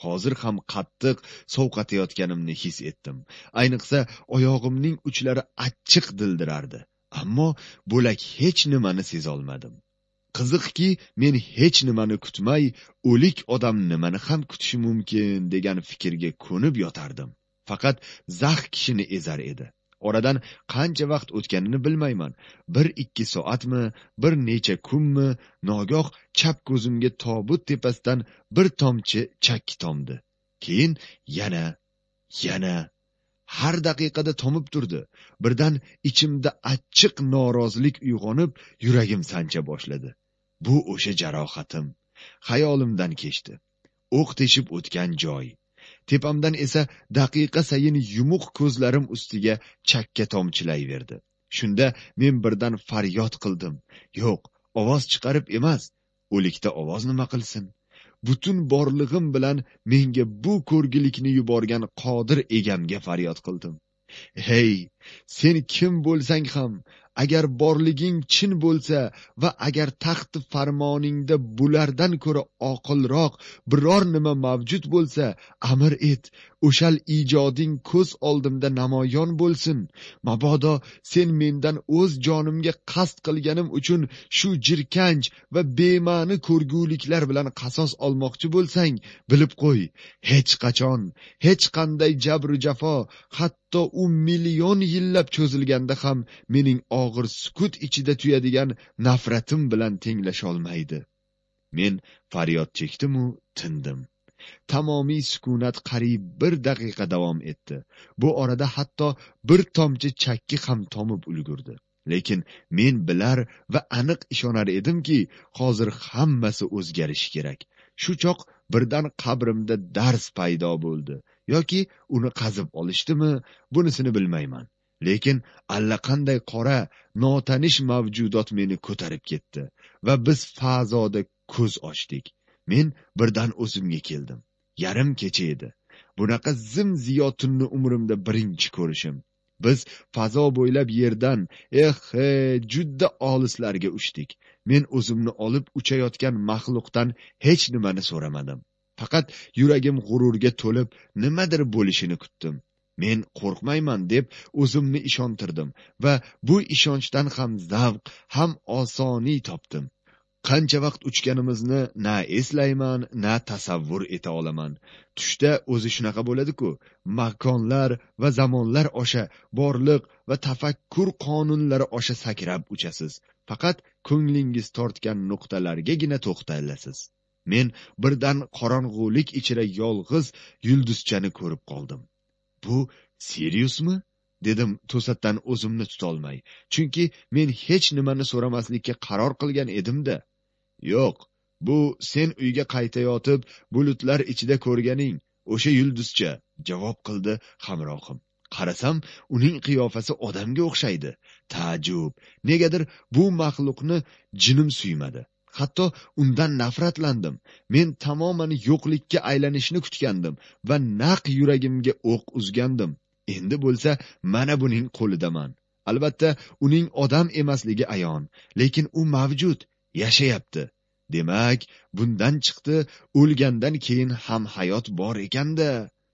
Hozir ham qattiq sovqatayotganimni his etdim. Ayniqsa oyog'imning uchlari achchiq dildirardi. Ammo bo'lak hech nimani sezolmadim. Qiziqki, men hech nimani kutmay, o'lik odam nimani ham kutishi mumkin degan fikrga ko'nib yotardim. Faqat zax kishini ezar edi. Oradan qancha vaqt o'tganini bilmayman. Bir ikki soatmi, bir necha kunmi, nogoh chap ko'zimga tobut tepasidan bir tomchi chakki tomdi. Keyin yana, yana, har daqiqada tomib turdi. Birdan ichimda achchiq norozilik uyg'onib, yuragim sancha boshladi. Bu o'sha jarohatim. Xayolimdan kechdi. O'q teshib o'tgan joy. Tepamdan esa daqiqa sayin yumuq ko'zlarim ustiga chakka tomchilayverdi. Shunda men birdan faryod qildim. Yo'q, ovoz chiqarib emas, o'likda ovoz nima qilsin? Butun borlig'im bilan menga bu ko'rgilikni yuborgan qodir egamga faryod qildim. Hey, sen kim bo'lsang ham, agar borliging chin bo'lsa va agar taxti farmoningda bulardan ko'ra oqilroq biror nima mavjud bo'lsa, amr et, o'shal ijoding ko'z oldimda namoyon bo'lsin. Mabodo sen mendan o'z jonimga qasd qilganim uchun shu jirkanch va bema'ni ko'rguliklar bilan qasos olmoqchi bo'lsang, bilib qo'y, hech qachon, hech qanday jabru jafo, hatto u million yillab cho'zilganda ham mening og'ir sukut ichida tuyadigan nafratim bilan tenglasholmaydi. Men faryod chekdim-u tindim. Tamomiy sukunat qariyb bir daqiqa davom etdi. Bu orada hatto bir tomchi chakki ham tomib ulgurdi. Lekin men bilar va aniq ishonar edimki, hozir hammasi o'zgarishi kerak. Shu choq birdan qabrimda dars paydo bo'ldi. Yoki uni qazib olishdimi, bunisini bilmayman. Lekin allaqanday qora, notanish mavjudot meni ko'tarib ketdi va biz fazoda ko'z ochdik. Men birdan o'zimga keldim. Yarim kecha edi. Bunaqa zim-ziyo tunni umrimda birinchi ko'rishim. Biz fazo bo'ylab yerdan, eh, juda olislarga uchdik. Men o'zimni olib uchayotgan maxluqdan hech nimani so'ramadim. Faqat yuragim g'ururga to'lib, nimadir bo'lishini kutdim. Men qo'rqmayman deb o'zimni ishontirdim va bu ishonchdan ham zavq, ham osoniy topdim. Qancha vaqt uchganimizni na eslayman, na tasavvur eta olaman. Tushda o'zi shunaqa bo'ladi-ku, makonlar va zamonlar osha, borliq va tafakkur qonunlari osha sakrab uchasiz. Faqat ko'nglingiz tortgan nuqtalargagina to'xtalasiz. Men birdan qorong'ulik ichida yolg'iz yulduzchani ko'rib qoldim. Bu Siriusmi? Dedim to'satdan o'zimni tutolmay. Chunki men hech nimani so'ramaslikka qaror qilgan edim-da. Yo'q, bu sen uyga qaytayotib, bulutlar ichida ko'rganing, o'sha yulduzcha, javob qildi hamrohim. Qarasam, uning qiyofasi odamga o'xshaydi. Taajjub, negadir bu maxluqni jinim suymadi. Hatto undan nafratlandim. Men tamoman yo'qlikka aylanishni kutgandim va naq yuragimga o'q uzgandim. Endi bo'lsa, mana buning qo'lidaman. Albatta, uning odam emasligi ayon, lekin u mavjud, yashayapti. Demak, bundan chiqdi, o'lgandan keyin ham hayot bor ekanda.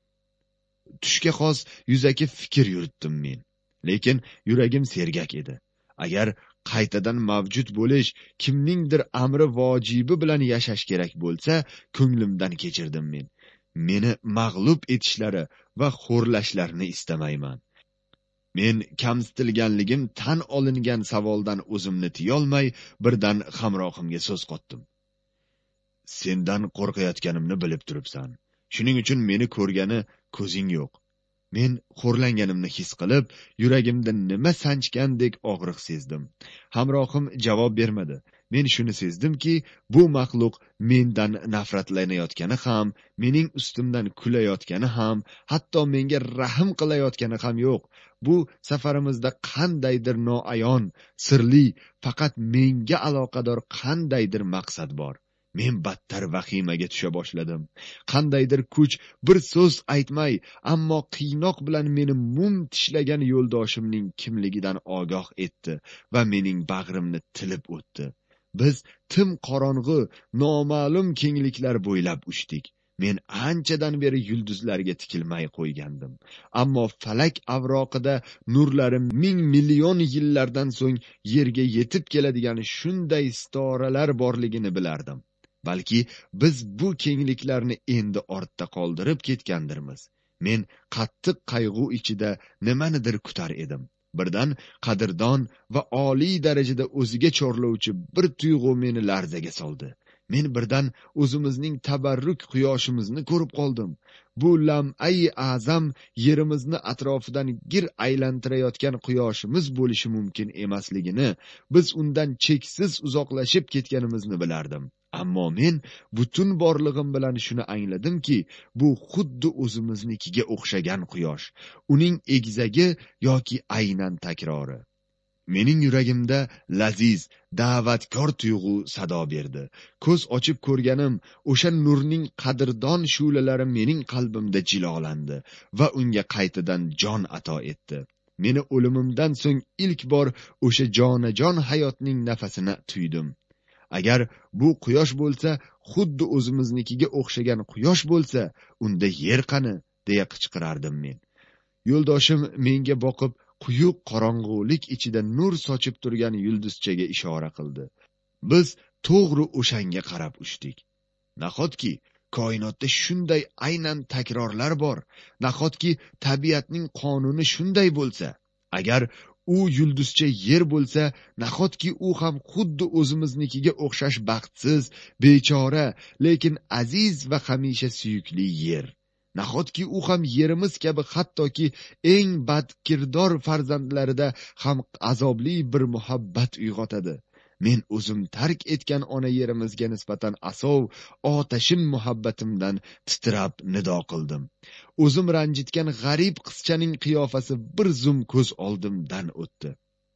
Tushga xos yuzaki fikr yuritdim men. Lekin yuragim sergak edi. Agar qaytadan mavjud bo'lish, kimningdir amri vojibi bilan yashash kerak bo'lsa, ko'nglimdan kechirdim men. Meni mag'lub etishlari va xo'rlashlarini istamayman. Men kamsitilganligim tan olingan savoldan o'zimni tiyolmay, birdan hamrohimga so'z qotdim. Sendan qo'rqayotganimni bilib turibsan. Shuning uchun meni ko'rgani ko'zing yo'q. Men xo'rlanganimni his qilib, yuragimda nima sanchgandek og'riq sezdim. Hamrohim javob bermadi. Men shuni sezdimki, bu maxluq mendan nafratlanayotgani ham, mening ustimdan kulayotgani ham, hatto menga rahm qilayotgani ham yo'q. Bu safarimizda qandaydir noayon, sirli, faqat menga aloqador qandaydir maqsad bor. Men battar vahimaga tusha boshladim. Qandaydir kuch bir so'z aytmay, ammo qiynoq bilan meni mum tishlagan yo'ldoshimning kimligidan ogoh etdi va mening bag'rimni tilib o'tdi. Biz tim qorong'u, noma'lum kengliklar bo'ylab uchdik. Men anchadan beri yulduzlarga tikilmay qo'ygandim. Ammo falak avroqida nurlari ming million yillardan so'ng yerga yetib keladigan shunday istoralar borligini bilardim. Balki biz bu kengliklarni endi ortda qoldirib ketgandirmiz. Men qattiq qayg'u ichida nimanidir kutar edim. Birdan qadrdon va oliy darajada o'ziga chorlovchi bir tuyg'u meni larzaga soldi. Men birdan o'zimizning tabarruk quyoshimizni ko'rib qoldim. Bu lam'ai azam yerimizni atrofidan gir aylantirayotgan quyoshimiz bo'lishi mumkin emasligini, biz undan cheksiz uzoqlashib ketganimizni bilardim. Ammo men butun borlig'im bilan shuni angladimki, bu xuddi o'zimiznikiga o'xshagan quyosh, uning egzagi yoki aynan takrori. Mening yuragimda laziz, da'vatkor tuyg'u sado berdi. Ko'z ochib ko'rganim o'sha nurning qadrdon shu'lalari mening qalbimda jilolandi va unga qaytadan jon ato etdi. Meni o'limimdan so'ng ilk bor o'sha jonajon hayotning nafasini tuydim. Agar bu quyosh bo'lsa, xuddi o'zimiznikiga o'xshagan quyosh bo'lsa, unda yer qani, deya qichqirardim men. Yo'ldoshim menga boqib, quyuq qorong'ulik ichida nur sochib turgan yulduzchaga ishora qildi. Biz to'g'ri o'shanga qarab uchdik. Nahotki koinotda shunday aynan takrorlar bor, nahotki tabiatning qonuni shunday bo'lsa, agar u yulduzcha yer bo'lsa, nahotki u ham xuddi o'zimiznikiga o'xshash baxtsiz, bechora, lekin aziz va hamisha suyukli yer. Nahotki u ham yerimiz kabi hattoki eng badkirdor farzandlarida ham azobli bir muhabbat uyg'otadi. Men o'zim tark etgan ona yerimizga nisbatan asov, otashin muhabbatimdan titrab nido qildim. O'zim ranjitgan g'arib qizchaning qiyofasi bir zum ko'z oldimdan o'tdi.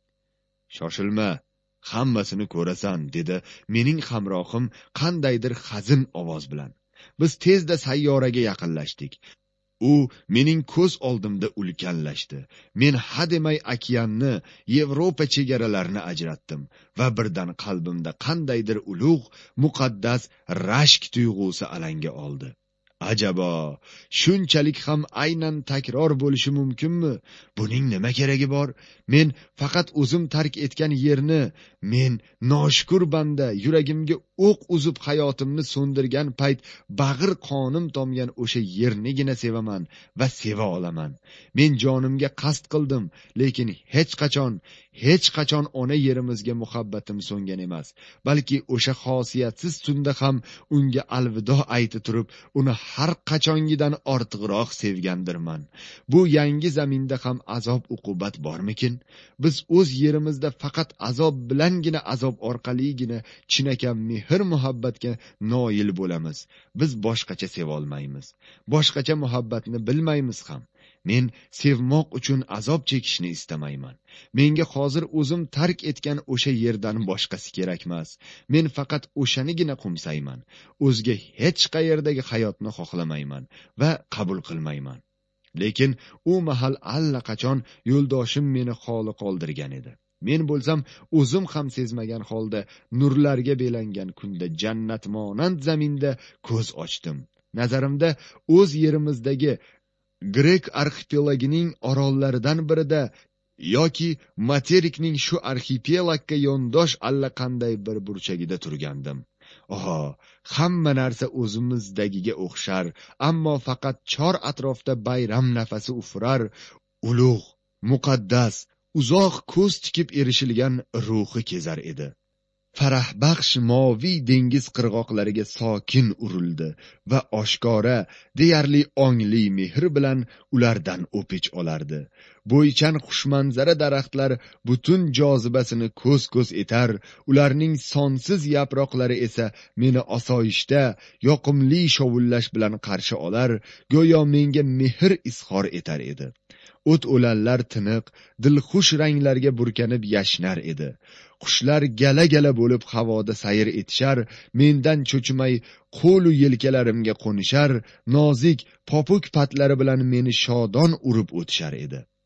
Shoshilma, hammasini ko'rasan, dedi mening hamrohim qandaydir hazin ovoz bilan. Biz tezda sayyoraga yaqinlashdik. U mening ko'z oldimda ulkanlashdi. Men hademay okeanni, Yevropa chegaralarini ajratdim va birdan qalbimda qandaydir ulug', muqaddas rashk tuyg'usi alanga oldi. Ajabo, shunchalik ham aynan takror bo'lishi mumkinmi? Buning nima keragi bor? Men faqat o'zim tark etgan yerni, men noshukur banda, yuragimga o'q uzib hayotimni so'ndirgan payt bag'ir qonim tomgan o'sha yernigina sevaman va seva olaman. Men jonimga qasd qildim, lekin hech qachon, hech qachon ona yerimizga muhabbatim so'ngan emas. Balki o'sha xosiyatsiz tunda ham unga alvido aytib turib, uni har qachongidan ortiqroq sevgandirman. Bu yangi zaminda ham azob uqubat bormikin? Biz o'z yerimizda faqat azob bilangina, azob orqaligina chinakam mehr muhabbatga noil bo'lamiz. Biz boshqacha sevolmaymiz. Boshqacha muhabbatni bilmaymiz ham. Men sevmoq uchun azob chekishni istamayman. Menga hozir o'zim tark etgan o'sha yerdan boshqasi kerakmas. Men faqat o'shanigina qumsayman. O'zga hech qayerdagi hayotni xohlamayman va qabul qilmayman. Lekin u mahal allaqachon yo'ldoshim meni xoli qoldirgan edi. Men bo'lsam o'zim ham sezmagan holda nurlarga belangan kunda jannatmonand zaminda ko'z ochdim. Nazarimda o'z yerimizdagi Grek arxipelagining orollaridan birida yoki materikning shu arxipelagga yondosh allaqanday bir burchagida turgandim. Oho, hamma narsa o'zimizdagiga o'xshar, ammo faqat chor atrofda bayram nafasi ufurar, ulug', muqaddas, uzoq ko'z tikib erishilgan ruhi kezar edi. Farahbaxsh moviy dengiz qirg'oqlariga sokin urildi va oshkora, deyarli ongli mehr bilan ulardan o'pich olardi. Bo'ychan xushmanzara daraxtlar butun jozibasini ko'z-ko'z etar, ularning sonsiz yaproqlari esa meni osoyishta, yoqimli shovullash bilan qarshi olar, go'yo menga mehr izhor etar edi. O't o'lanlar tiniq, dilxush ranglarga burkanib yashnar edi. Qushlar gala-gala bo'lib havoda sayr etishar, mendan cho'chimay qo'l u yelkalarimga qo'nishar, nozik, popuk patlari bilan meni shodon urib o'tishar edi.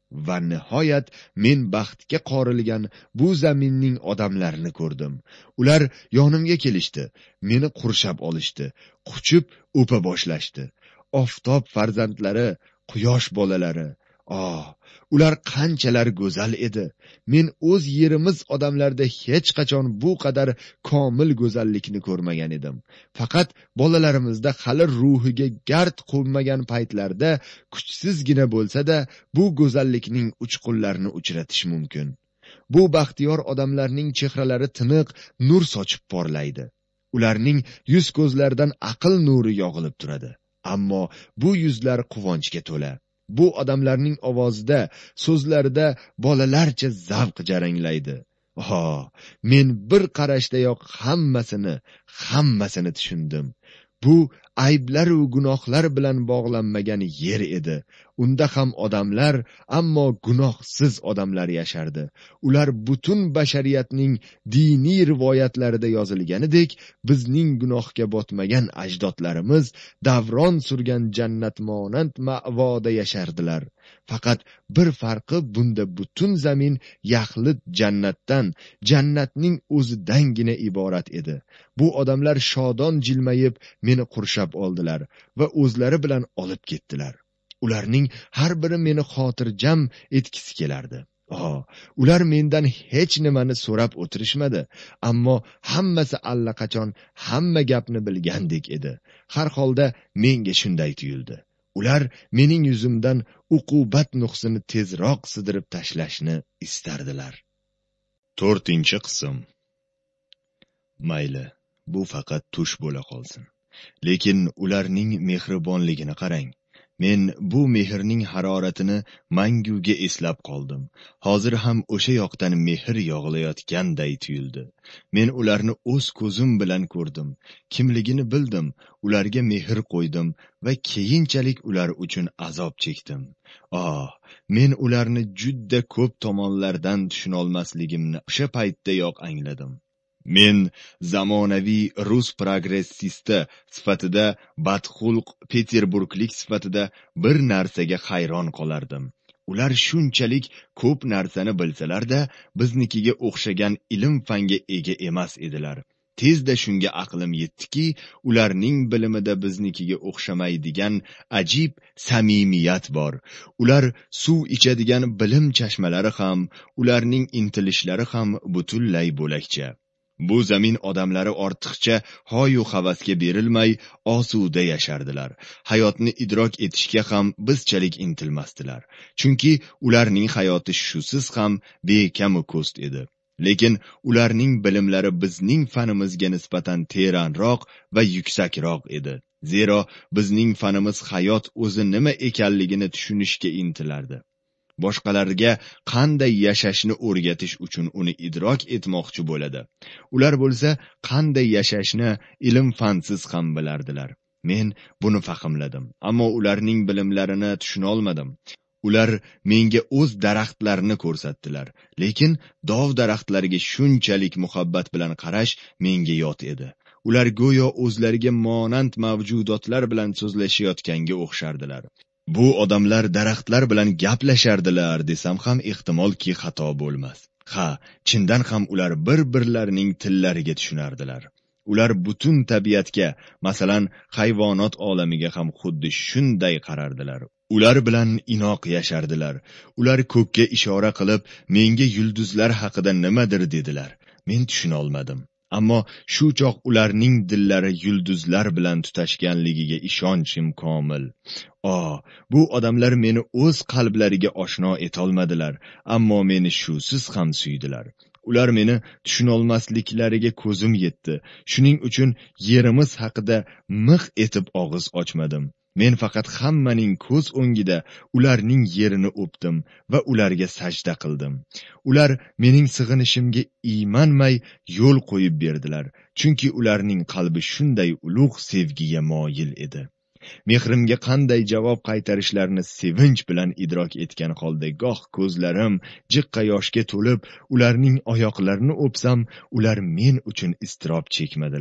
Va nihoyat men baxtga qorilgan bu zaminning odamlarini ko'rdim. Ular yonimga kelishdi, meni qurshab olishdi, quchib o'pa boshlashdi. Oftob farzandlari, quyosh bolalari, oh, ular qanchalar go'zal edi. Men o'z yerimiz odamlarda hech qachon bu qadar komil go'zallikni ko'rmagan edim. Faqat bolalarimizda hali ruhiga gard qo'nmagan paytlarda kuchsizgina bo'lsa-da, bu go'zallikning uchqunlarini uchratish mumkin. Bu baxtiyor odamlarning chehralari tiniq nur sochib porlaydi. Ularning yuz ko'zlaridan aql nuri yog'ilib turadi. Ammo bu yuzlar quvonchga to'la. Bu odamlarning ovozida, so'zlarida bolalarcha zavq jaranglaydi. Ha, men bir qarashdayoq hammasini, hammasini tushundim. Bu ayblar va gunohlar bilan bog'lanmagan yer edi. Unda ham odamlar, ammo gunohsiz odamlar yashardi. Ular butun bashariyatning diniy rivoyatlarida yozilganidek, bizning gunohga botmagan ajdodlarimiz davron surgan jannatmonand ma'voda yashardilar. Faqat bir farqi bunda butun zamin yaxlit jannatdan, jannatning o'zidangina iborat edi. Bu odamlar shodon jilmayib meni qurshab oldilar va o'zlari bilan olib ketdilar. Ularning har biri meni xotirjam etkisi kelardi. Oh, ular mendan hech nimani so'rab o'tirishmadi, ammo hammasi allaqachon hamma gapni bilgandek edi. Har holda menga shunday tuyuldi. Ular mening yuzimdan uqubat nuqsini tezroq sidirib tashlashni istardilar. to'rtinchi qism. Mayli, bu faqat tush bo'la qolsin. Lekin ularning mehribonligini qarang. Men bu mehrning haroratini manguga eslab qoldim. Hozir ham o'sha yoqdan mehr yog'ilayotganday tuyuldi. Men ularni o'z ko'zim bilan ko'rdim. Kimligini bildim, ularga mehr qo'ydim va keyinchalik ular uchun azob chekdim. Ah, men ularni juda ko'p tomonlardan tushunolmasligimni o'sha paytdayoq angladim. Men zamonaviy rus progressisti sifatida, badxulq Peterburglik sifatida bir narsaga hayron qolardim. Ular shunchalik ko'p narsani bilsalar-da, biznikiga o'xshagan ilm-fanga ega emas edilar. Tezda shunga aqlim yetdiki, ularning bilimida biznikiga o'xshamaydigan ajib samimiyat bor. Ular suv ichadigan bilim chashmalari ham, ularning intilishlari ham butunlay bo'lakcha. Bu zamin odamlari ortiqcha hoyu havasga berilmay, osuda yashardilar. Hayotni idrok etishga ham bizchalik intilmasdilar. Chunki ularning hayoti shusiz ham bekam va ko'st edi. Lekin ularning bilimlari bizning fanimizga nisbatan teranroq va yuksakroq edi. Zero bizning fanimiz hayot o'zi nima ekanligini tushunishga intilardi. Boshqalarga qanday yashashni o'rgatish uchun uni idrok etmoqchi bo'ladi. Ular bo'lsa qanday yashashni ilm-fansiz ham bilardilar. Men buni fahmladim, ammo ularning bilimlarini tushuna olmadim. Ular menga o'z daraxtlarini ko'rsatdilar, lekin dov daraxtlariga shunchalik muhabbat bilan qarash menga yot edi. Ular go'yo o'zlariga monand mavjudotlar bilan so'zlashayotganga o'xshardilar. Bu odamlar daraxtlar bilan gaplashardilar desam ham ehtimolki xato bo'lmas. Ha, chindan ham ular bir-birlarining tillariga tushunardilar. Ular butun tabiatga, masalan, hayvonot olamiga ham xuddi shunday qarardilar. Ular bilan inoq yashardilar. Ular ko'kka ishora qilib, menga yulduzlar haqida nimadir dedilar. Men tushuna olmadim. Ammo shu choq ularning dillari yulduzlar bilan tutashganligiga ishonchim komil. Oh, bu odamlar meni o'z qalblariga oshno etolmadilar, ammo meni shusiz ham suydilar. Ular meni tushunolmasliklariga ko'zim yetdi. Shuning uchun yerimiz haqida mix etib og'iz ochmadim. Men faqat hammaning ko'z o'ngida ularning yerini o'pdim va ularga sajda qildim. Ular mening sig'inishimga iymanmay yo'l qo'yib berdilar, chunki ularning qalbi shunday ulug' sevgiga moyil edi. Mehrimga qanday javob qaytarishlarini sevinch bilan idrok etgan holda goh ko'zlarim jiqqa yoshga to'lib, ularning oyoqlarini o'psam, ular men uchun iztirob chekmadilar.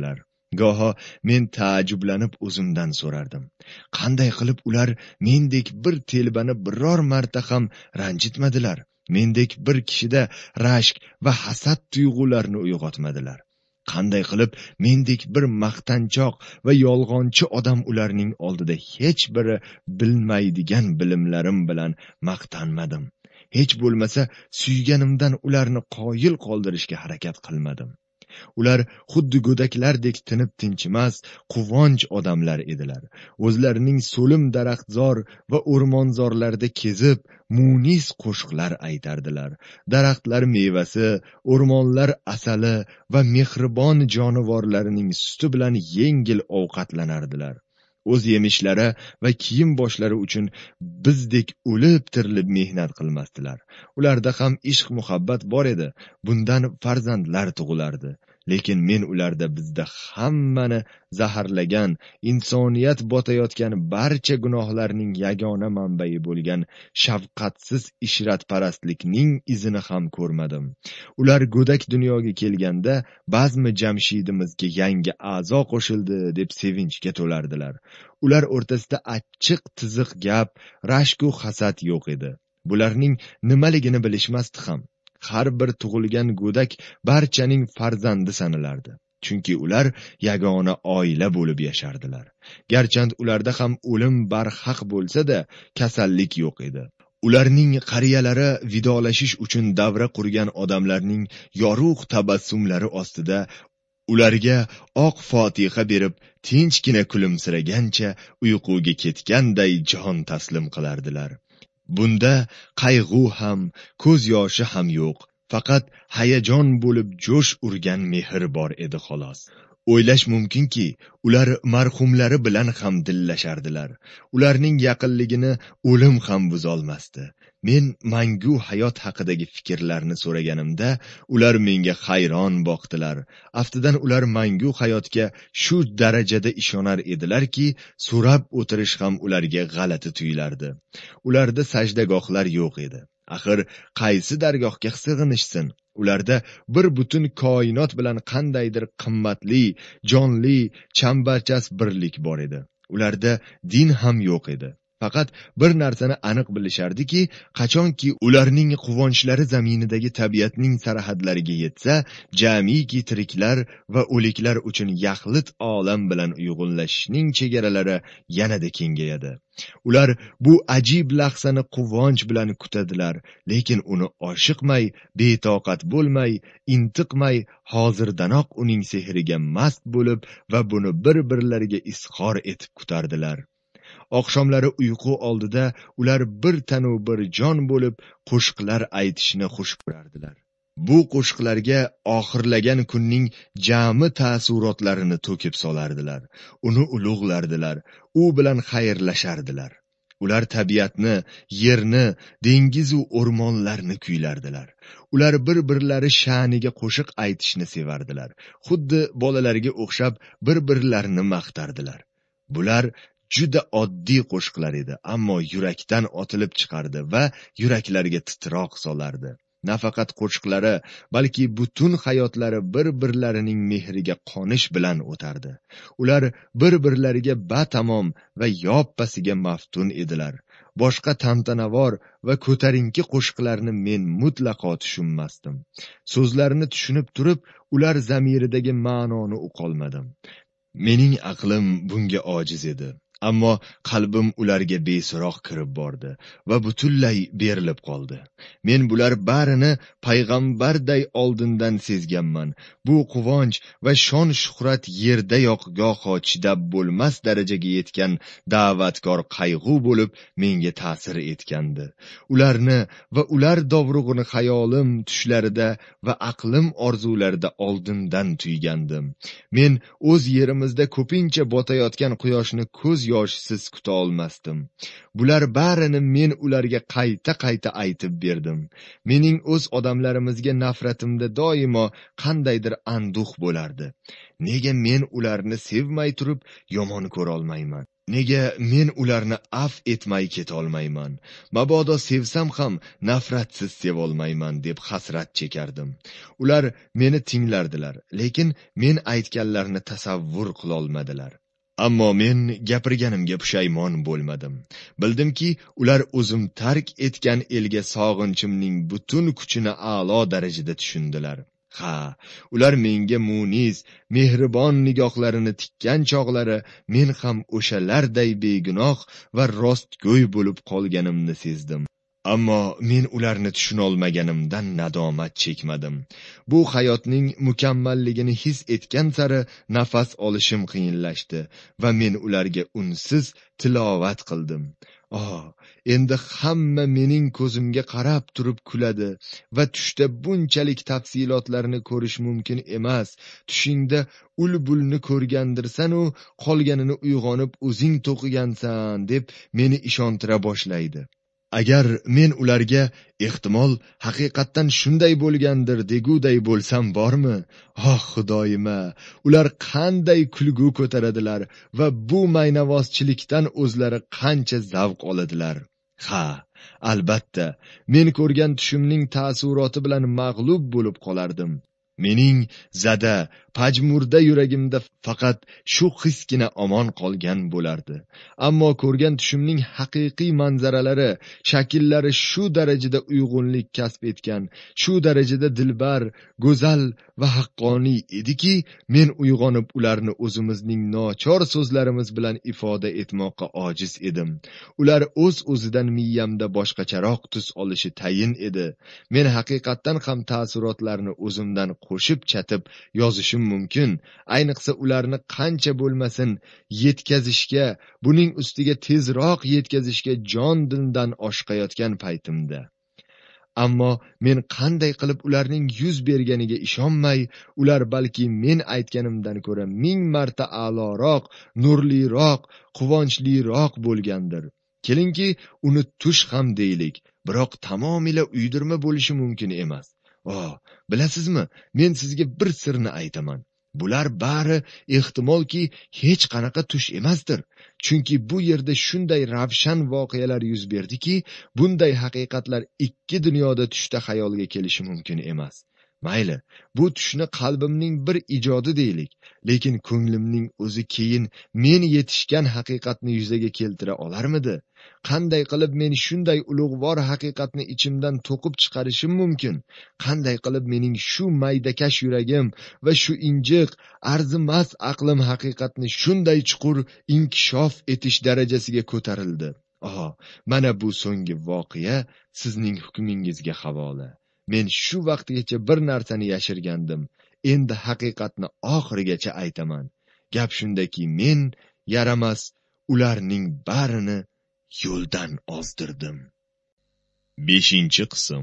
Goho men taajjublanib o'zimdan so'rardim. Qanday qilib ular mendek bir telbani biror marta ham ranjitmadilar? Mendek bir kishida rashk va hasad tuyg'ularini uyg'otmadilar? Qanday qilib mendek bir maqtanchoq va yolg'onchi odam ularning oldida hech biri bilmaydigan bilimlarim bilan maqtanmadim? Hech bo'lmasa suyganimdan ularni qoyil qoldirishga harakat qilmadim. Ular xuddi go'daklardek tinib tinchimas, quvonch odamlar edilar. O'zlarining so'lim daraxtzor va o'rmonzorlarda kezib, munis qo'shiqlar aytardilar. Daraxtlar mevasi, o'rmonlar asali va mehribon jonivorlarining suti bilan yengil ovqatlanardilar. O'z yemishlari va kiyim boshlari uchun bizdek o'lib-tirilib mehnat qilmasdilar. Ularda ham ishq muhabbat bor edi. Bundan farzandlar tug'ilardi. Lekin men ularda bizda hammani zaharlagan, insoniyat botayotgan barcha gunohlarning yagona manbai bo'lgan shafqatsiz ishratparastlikning izini ham ko'rmadim. Ular go'dak dunyoga kelganda bazmi jamshidimizga yangi a'zo qo'shildi deb sevinchga to'lardilar. Ular o'rtasida achchiq tiziq gap, rashk va hasad yo'q edi. Bularning nimaligini bilishmasdi ham. Har bir tug'ilgan go'dak barchaning farzandi sanalardi. Chunki ular yagona oila bo'lib yashardilar. Garchand ularda ham o'lim barhaq bo'lsa-da, kasallik yo'q edi. Ularning qariyalari vidolashish uchun davra qurgan odamlarning yorug' tabassumlari ostida ularga oq fotiha berib, tinchgina kulimsiragancha uyquga ketganday jon taslim qilardilar. Bunda qayg'u ham, ko'z yoshi ham yo'q, faqat hayajon bo'lib jo'sh urgan mehr bor edi xolos. O'ylash mumkinki, ular marhumlari bilan ham dillashardilar. Ularning yaqinligini o'lim ham buzolmasdi. Men mangu hayot haqidagi fikrlarni so'raganimda, ular menga hayron boqdilar. Aftidan ular mangu hayotga shu darajada ishonar edilarki, so'rab o'tirish ham ularga g'alati tuyulardi. Ularda sajdagohlar yo'q edi. Axir qaysi dargohga sig'inishsin? Ularda bir butun koinot bilan qandaydir qimmatli, jonli, chambarchas birlik bor edi. Ularda din ham yo'q edi. Faqat bir narsani aniq bilishardiki, qachonki ularning quvonchlari zaminidagi tabiatning sarhadlariga yetsa, jamiki tiriklar va o'liklar uchun yaxlit olam bilan uyg'unlashishning chegaralari yanada kengayadi. Ular bu ajib lahzani quvonch bilan kutadilar, lekin uni oshiqmay, betoqat bo'lmay, intiqmay, hozirdanoq uning sehriga mast bo'lib va buni bir-birlariga izhor etib kutardilar. Oqshomlari uyqu oldida ular bir tanu bir jon bo'lib qo'shiqlar aytishni xush ko'rardilar. Bu qo'shiqlarga oxirlagan kunning jami ta'ssurotlarini to'kib solardilar. Uni ulug'lardilar, u bilan xayrlashardilar. Ular tabiatni, yerni, dengiz va o'rmonlarni kuylardilar. Ular bir-birlari sha'niga qo'shiq aytishni sevardilar. Xuddi bolalarga o'xshab bir-birlarini maqtardilar. Bular juda oddiy qo'shiqlar edi, ammo yurakdan otilib chiqardi va yuraklarga titroq solardi. Nafaqat qo'shiqlari, balki butun hayotlari bir-birlarining mehriga qonish bilan o'tardi. Ular bir-birlariga batamom va yoppasiga maftun edilar. Boshqa tantanavor va ko'tarinki qo'shiqlarni men mutlaqo tushunmasdim. So'zlarini tushunib turib, ular zamiridagi ma'noni uqolmadim. Mening aqlim bunga ojiz edi. Ammo qalbim ularga beso'roq kirib bordi va butunlay berilib qoldi. Men bular barini payg'ambarday oldindan sezganman. Bu quvonch va shon shuhrat yerdayoq goho chidab bo'lmas darajaga yetgan da'vatkor qayg'u bo'lib menga ta'sir etgandi. Ularni va ular dovrug'ini xayolim tushlarida va aqlim orzularida oldindan tuygandim. Men o'z yerimizda ko'pincha botayotgan quyoshni ko'z yoshsiz kuta olmasdim. Bular barini men ularga qayta-qayta aytib berdim. Mening o'z odamlarimizga nafratimda doimo qandaydir anduh bo'lardi. Nega men ularni sevmay turib yomon ko'ra olmayman? Nega men ularni af etmay ketolmayman? Mabodo sevsam ham nafratsiz sevolmayman deb hasrat chekardim. Ular meni tinglardilar, lekin men aytganlarni tasavvur qilolmadilar. Ammo men gapirganimga pushaymon bo'lmadim. Bildimki, ular o'zim tark etgan elga sog'inchimning butun kuchini a'lo darajada tushundilar. Ha, ular menga munis, mehribon nigohlarini tikkan chog'lari men ham o'shalarday begunoh va rostgo'y bo'lib qolganimni sezdim. Ammo men ularni tushunolmaganimdan nadomat chekmadim. Bu hayotning mukammalligini his etgan sari nafas olishim qiyinlashdi va men ularga unsiz tilovat qildim. Oh, endi hamma mening ko'zimga qarab turib kuladi va tushda bunchalik tafsilotlarni ko'rish mumkin emas. Tushingda ul-bulni ko'rgandirsan-u, qolganini uyg'onib o'zing to'qigansan deb meni ishontira boshlaydi. Agar men ularga ehtimol haqiqatdan shunday bo'lgandir deguday bo'lsam bormi? Oh Xudoyim-a, ular qanday kulgu ko'taradilar va bu maynavozchilikdan o'zlari qancha zavq oladilar. Ha, albatta, men ko'rgan tushimning ta'siroti bilan mag'lub bo'lib qolardim. Mening zada, pajmurda yuragimda faqat shu hisgina omon qolgan bo'lardi. Ammo ko'rgan tushimning haqiqiy manzaralari, shakllari shu darajada uyg'unlik kasb etgan, shu darajada dilbar, go'zal va haqqoniy ediki, men uyg'onib ularni o'zimizning nochor so'zlarimiz bilan ifoda etmoqqa ojiz edim. Ular o'z-o'zidan miyamda boshqacharoq tus olishi tayin edi. Men haqiqatdan ham ta'sirotlarni o'zimdan qo'shib chatib yozishim mumkin. Ayniqsa ularni qancha bo'lmasin yetkazishga, buning ustiga tezroq yetkazishga jon dindan oshqayotgan paytimda. Ammo men qanday qilib ularning yuz berganiga ishonmay, ular balki men aytganimdan ko'ra ming marta a'loroq, nurliroq, quvonchliroq bo'lgandir. Kelingki, uni tush ham deylik, biroq tamomila uydirma bo'lishi mumkin emas. Oh, bilasizmi, men sizga bir sirni aytaman. Bular bari ehtimolki hech qanaqa tush emasdir. Chunki bu yerda shunday ravshan voqealar yuz berdiki, bunday haqiqatlar ikki dunyoda tushda xayolga kelishi mumkin emas. Mayli, bu tushni qalbimning bir ijodi deylik, lekin ko'nglimning o'zi keyin men yetishgan haqiqatni yuzaga keltira olarmidi? Qanday qilib men shunday ulug'vor haqiqatni ichimdan to'qib chiqarishim mumkin? Qanday qilib mening shu maydakash yuragim va shu injiq, arzimas aqlim haqiqatni shunday chuqur inkishof etish darajasiga ko'tarildi? Oh, mana bu so'nggi voqea sizning hukmingizga havola. Men shu vaqtgacha bir narsani yashirgandim. Endi haqiqatni oxirigacha aytaman. Gap shundaki, men yaramas ularning barini yo'ldan ozdirdim. beshinchi qism.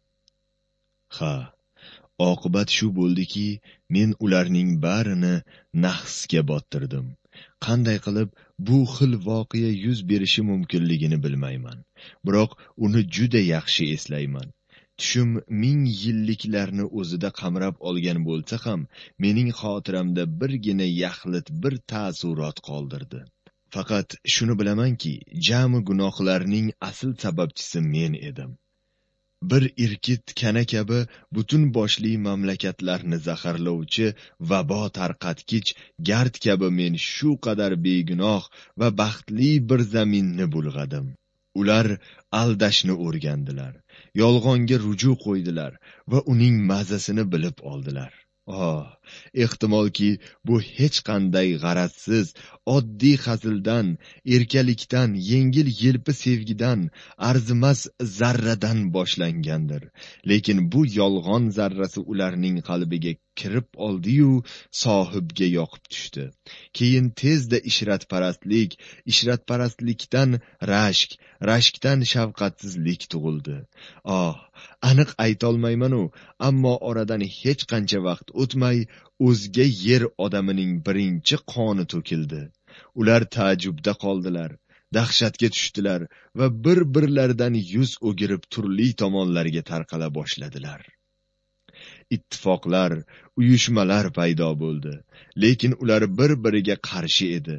Ha, oqibat shu bo'ldiki, men ularning barini nahsga bottirdim. Qanday qilib bu xil voqea yuz berishi mumkinligini bilmayman, biroq uni juda yaxshi eslayman. Tushim ming yilliklarni o'zida qamrab olgan bo'lsa ham, mening xotiramda birgina yaxlit bir ta'sirot qoldirdi. Faqat shuni bilamanki, jami gunohlarning asl sababchisi men edim. Bir irkit kana kabi butun boshli mamlakatlarni zaharlovchi vabo tarqatgich gard kabi men shu qadar begunoh va baxtli bir zaminni bulg'adim. Ular aldashni o'rgandilar, yolg'onga ruju qo'ydilar va uning mazasini bilib oldilar. Oh, ehtimolki bu hech qanday g'arazsiz, oddiy hazildan, erkalikdan, yengil yelpi sevgidan, arzimas zarradan boshlangandir. Lekin bu yolg'on zarrasi ularning qalbiga kirib oldi-yu, sohibga yoqib tushdi. Keyin tezda ishratparastlik, ishratparastlikdan rashk, rashkdan shafqatsizlik tug'ildi. Oh, aniq aytolmayman-u, ammo oradan hech qancha vaqt o'tmay o'zga yer odamining birinchi qoni to'kildi. Ular taajjubda qoldilar, dahshatga tushdilar va bir-birlaridan yuz o'girib turli tomonlarga tarqala boshladilar. Ittifoqlar, uyushmalar paydo bo'ldi, lekin ular bir-biriga qarshi edi.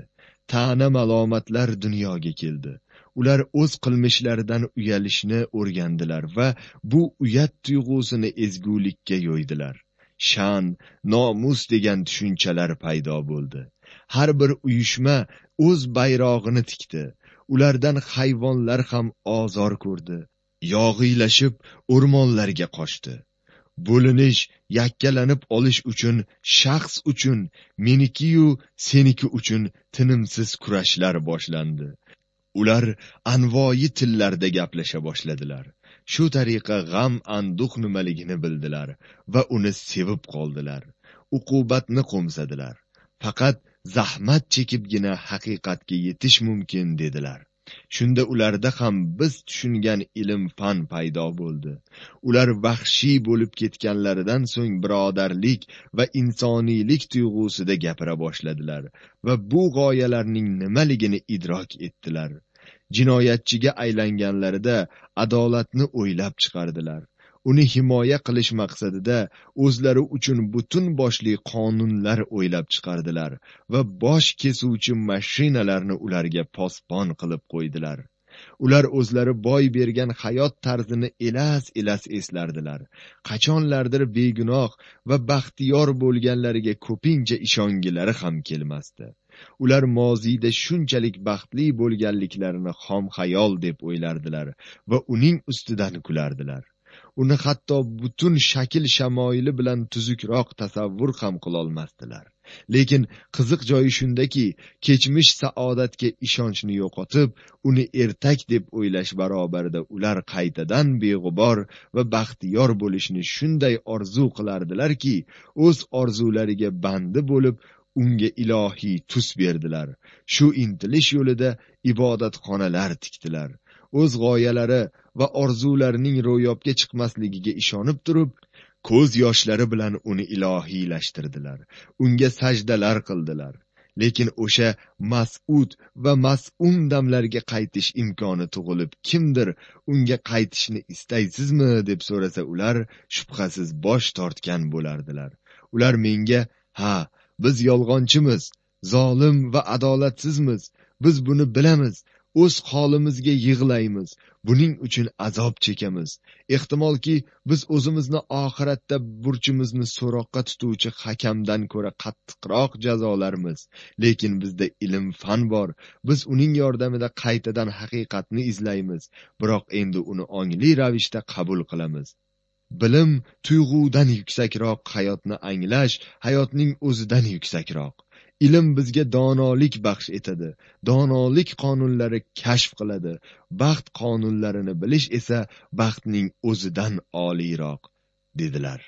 ta'na malomatlar dunyoga keldi. Ular o'z qilmishlaridan uyalishni o'rgandilar va bu uyat tuyg'usini ezgulikka yo'ydilar. Sha'an, nomus degan tushunchalar paydo bo'ldi. Har bir uyushma o'z bayrog'ini tikdi. Ulardan hayvonlar ham ozor ko'rdi. Yog'iylashib o'rmonlarga qochdi. Bo'linish, yakkalanib olish uchun, shaxs uchun, meniki-yu seniki uchun tinimsiz kurashlar boshlandi. Ular anvoyi tillarda gaplasha boshladilar. Shu tariqa g'am anduh nimaligini bildilar va uni sevib qoldilar. Uqubatni qo'msadilar. Faqat zahmat chekibgina haqiqatga yetish mumkin dedilar. Shunda ularda ham biz tushungan ilm fan paydo bo'ldi. Ular vahshiy bo'lib ketganlaridan so'ng birodarlik va insoniylik tuyg'usida gapira boshladilar va bu g'oyalarning nimaligini idrok etdilar. Jinoyatchiga aylanganlarida adolatni o'ylab chiqardilar. Uni himoya qilish maqsadida o'zlari uchun butun boshli qonunlar o'ylab chiqardilar va bosh kesuvchi mashinalarni ularga posbon qilib qo'ydilar. Ular o'zlari boy bergan hayot tarzini elas-elas eslardilar. Qachonlardir begunoh va baxtiyor bo'lganlariga ko'pincha ishongilari ham kelmasdi. Ular moziyda shunchalik baxtli bo'lganliklarini xom xayol deb o'ylardilar va uning ustidan kulardilar. Uni hatto butun shakl shamoyili bilan tuzukroq tasavvur ham qilolmasdilar. Lekin qiziq joyi shundaki, kechmish saodatga ishonchni yo'qotib, uni ertak deb o'ylash barobarida ular qaytadan beg'ubor va baxtiyor bo'lishni shunday orzu qilardilarki, o'z orzulariga bandi bo'lib, unga ilohiy tus berdilar. Shu intilish yo'lida ibodatxonalar tikdilar. O'z g'oyalari va orzularining ro'yobga chiqmasligiga ishonib turib, ko'z yoshlari bilan uni ilohiylashtirdilar. Unga sajdalar qildilar. Lekin o'sha mas'ud va mas'um damlarga qaytish imkoni tug'ilib, kimdir unga qaytishni istaysizmi deb so'rasa, ular shubhasiz bosh tortgan bo'lardilar. Ular menga, ha, biz yolg'onchimiz, zolim va adolatsizmiz, biz buni bilamiz, o'z holimizga yig'laymiz, buning uchun azob chekamiz. Ehtimolki biz o'zimizni oxiratda burchimizni so'roqqa tutuvchi hakamdan ko'ra qattiqroq jazolarmiz. Lekin bizda ilm fan bor, biz uning yordamida qaytadan haqiqatni izlaymiz, biroq endi uni ongli ravishda qabul qilamiz. Bilim tuyg'udan yuksakroq, hayotni anglash hayotning o'zidan yuksakroq. Ilm bizga donolik baxsh etadi, donolik qonunlari kashf qiladi, baxt qonunlarini bilish esa baxtning o'zidan oliyroq, dedilar.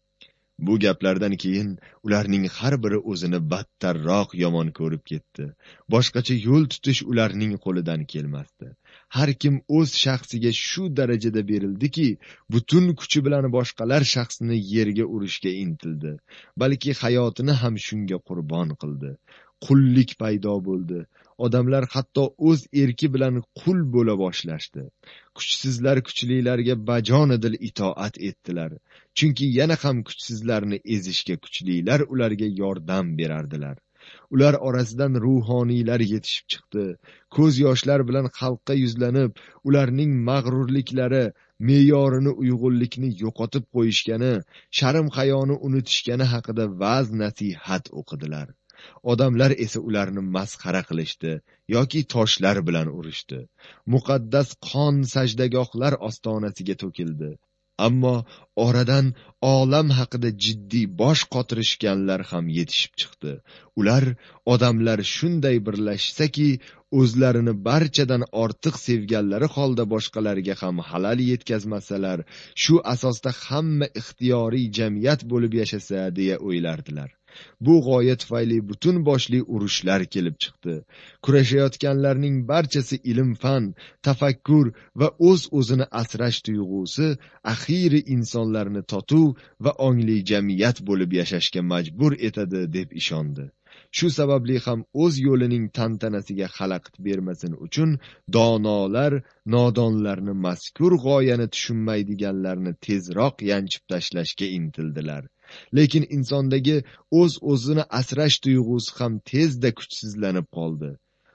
Bu gaplardan keyin ularning har biri o'zini battarroq yomon ko'rib ketdi. Boshqacha yo'l tutish ularning qo'lidan kelmasdi. Har kim o'z shaxsiga shu darajada berildiki, butun kuchi bilan boshqalar shaxsini yerga urishga intildi, balki hayotini ham shunga qurbon qildi. Qullik paydo bo'ldi. Odamlar hatto o'z erki bilan qul bo'la boshlashdi. Kuchsizlar kuchlilarga bajonidil itoat etdilar. Chunki yana ham kuchsizlarni ezishga kuchlilar ularga yordam berardilar. Ular orasidan ruhoniylar yetishib chiqdi. Ko'z yoshlar bilan xalqqa yuzlanib, ularning mag'rurliklari, me'yorini uyg'unlikni yo'qotib qo'yishgani, sharm hayoni unutishgani haqida va'z nasihat o'qidilar. Odamlar esa ularni masxara qilishdi yoki toshlar bilan urishdi. Muqaddas qon sajdagohlar ostonasiga to'kildi. Ammo oradan olam haqida jiddiy bosh qotirishganlar ham yetishib chiqdi. Ular odamlar shunday birlashsaki, o'zlarini barchadan ortiq sevganlari holda boshqalarga ham halal yetkazmasalar, shu asosda hamma ixtiyoriy jamiyat bo'lib yashasa deya o'ylardilar. Bu g'oya tufayli butun boshli urushlar kelib chiqdi. Kurashayotganlarning barchasi ilm-fan, tafakkur va o'z-o'zini asrash tuyg'usi axiri insonlarni totuv va ongli jamiyat bo'lib yashashga majbur etadi deb ishondi. Shu sababli ham o'z yo'lining tantanasiga xalaqit bermasin uchun donolar nodonlarni mazkur g'oyani tushunmaydiganlarni tezroq yanchib tashlashga intildilar. Lekin insondagi o'z-o'zini asrash tuyg'usi ham tezda kuchsizlanib qoldi.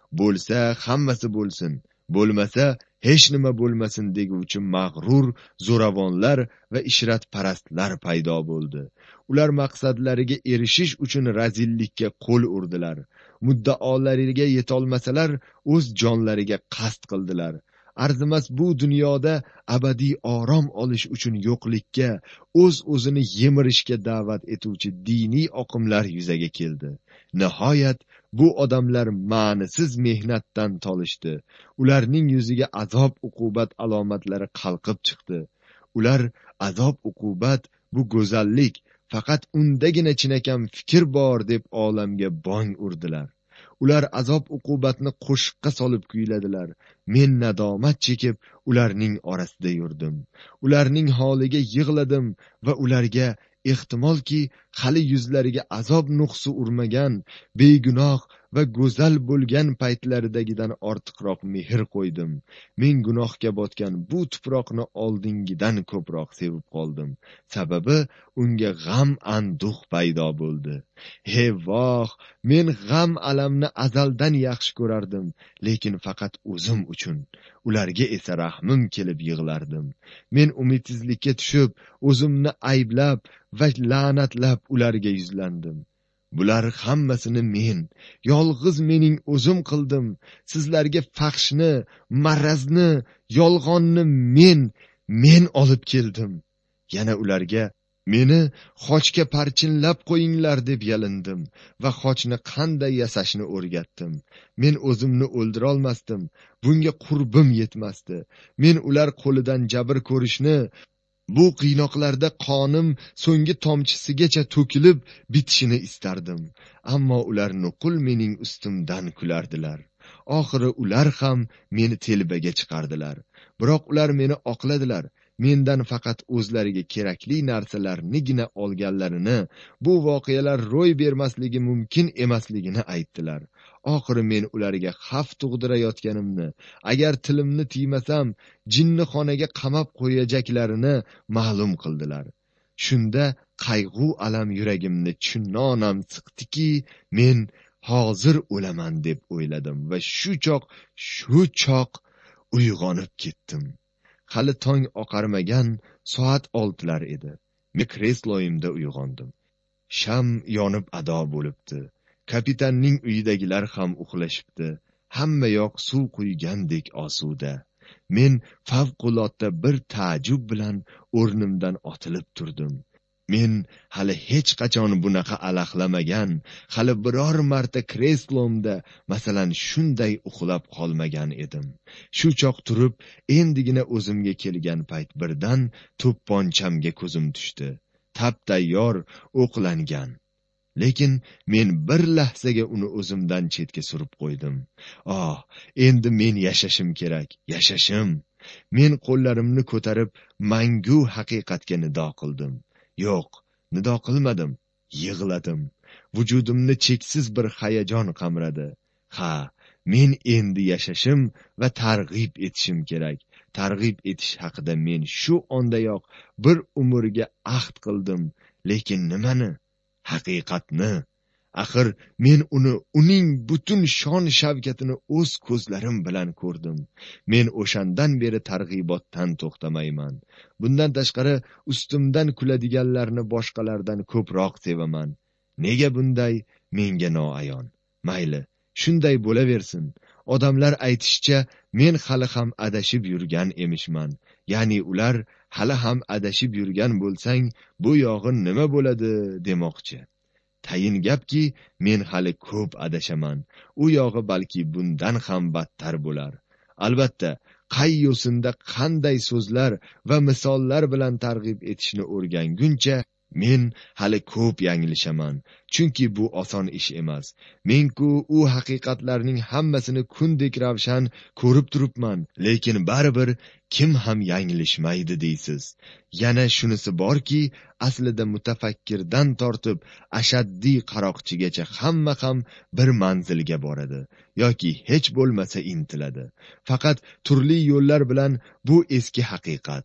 bo'lsa hammasi bo'lsin, bo'lmasa hech nima bo'lmasin deguvchi mag'rur zo'ravonlar va ishratparastlar paydo bo'ldi. Ular maqsadlariga erishish uchun razillikka qo'l urdilar. Muddaolariga yetolmasalar o'z jonlariga qasd qildilar. Arzimas bu dunyoda abadiy orom olish uchun yo'qlikka, o'z-o'zini yemirishga da'vat etuvchi diniy oqimlar yuzaga keldi. Nihoyat bu odamlar ma'nisiz mehnatdan tolishdi. Ularning yuziga azob uqubat alomatlari qalqib chiqdi. Ular azob uqubat, bu go'zallik, faqat undagina chinakam fikr bor deb olamga bong urdilar. Ular azob uqubatni qo'shiqqa solib kuyladilar. Men nadomat chekib ularning orasida yurdim. Ularning holiga yig'ladim va ularga ehtimolki hali yuzlariga azob nuqsi urmagan, begunoh va go'zal bo'lgan paytlaridagidan ortiqroq mehr qo'ydim. Men gunohga botgan bu tuproqni oldingidan ko'proq sevib qoldim. Sababi unga g'am anduh paydo bo'ldi. He voh, men g'am alamni azaldan yaxshi ko'rardim, lekin faqat o'zim uchun. Ularga esa rahmim kelib yig'lardim. Men umidsizlikka tushib, o'zimni ayblab va la'natlab ularga yuzlandim. Bular hammasini men, yolg'iz mening o'zim qildim. Sizlarga faxshni, marazni, yolg'onni men, men olib keldim. Yana ularga meni xochga parchinlab qo'yinglar deb yalindim va xochni qanday yasashni o'rgatdim. Men o'zimni o'ldira olmasdim, bunga qurbim yetmasdi. Men ular qo'lidan jabr ko'rishni, bu qiynoqlarda qonim so'nggi tomchisigacha to'kilib bitishini istardim. Ammo ular nuqul mening ustimdan kulardilar. Oxiri ular ham meni telbaga chiqardilar. Biroq ular meni oqladilar. Mendan faqat o'zlariga kerakli narsalarnigina olganlarini, bu voqealar ro'y bermasligi mumkin emasligini aytdilar. Oxiri men ularga xavf tug'dirayotganimni, agar tilimni tiymasam, jinnixonaga qamab qo'yajaklarini ma'lum qildilar. Shunda qayg'u alam yuragimni chunnonam siqdiki, men hozir o'laman deb o'yladim va shu choq, shu choq uyg'onib ketdim. Hali tong oqarmagan soat oltilar edi. Men kresloyimda uyg'ondim. Sham yonib ado bo'libdi. Kapitanning uyidagilar ham uxlashibdi. Hamma yoq suv quygandek osuda. Men favqulodda bir taajjub bilan o'rnimdan otilib turdim. Men hali hech qachon bunaqa alaqlamagan, hali biror marta kreslomda, masalan, shunday uxlab qolmagan edim. Shu choq turib, endigina o'zimga kelgan payt birdan to'pponchamga ko'zim tushdi. Tap tayyor o'qlangan. Lekin men bir lahzaga uni o'zimdan chetga surib qo'ydim. Oh, endi men yashashim kerak, yashashim. Men qo'llarimni ko'tarib mangu haqiqatga nido qildim. Yo'q, nido qilmadim, yig'ladim. Vujudimni cheksiz bir hayajon qamradi. Ha, men endi yashashim va targ'ib etishim kerak. Targ'ib etish haqida men shu ondayoq bir umrga ahd qildim. Lekin nimani? Haqiqatni. Axir men uni, uning butun shon shavkatini o'z ko'zlarim bilan ko'rdim. Men o'shandan beri targ'ibotdan to'xtamayman. Bundan tashqari ustimdan kuladiganlarni boshqalardan ko'proq sevaman. Nega bunday? Menga noayon. Mayli, shunday bo'laversin. Odamlar aytishicha, men hali ham adashib yurgan emishman. Ya'ni ular hali ham adashib yurgan bo'lsang, bu yog'in nima bo'ladi demoqchi. Tayin gapki, men hali ko'p adashaman. U yog'i balki bundan ham battar bo'lar. Albatta, qay yo'sinda qanday so'zlar va misollar bilan targ'ib etishni o'rganguncha, men hali ko'p yanglishaman. Chunki bu oson ish emas. Men-ku u haqiqatlarning hammasini kundek ravshan ko'rib turibman. Lekin baribir kim ham yanglishmaydi deysiz. Yana shunisi borki, aslida mutafakkirdan tortib ashaddiy qaroqchigacha hamma ham bir manzilga boradi yoki hech bo'lmasa intiladi. Faqat turli yo'llar bilan bu eski haqiqat,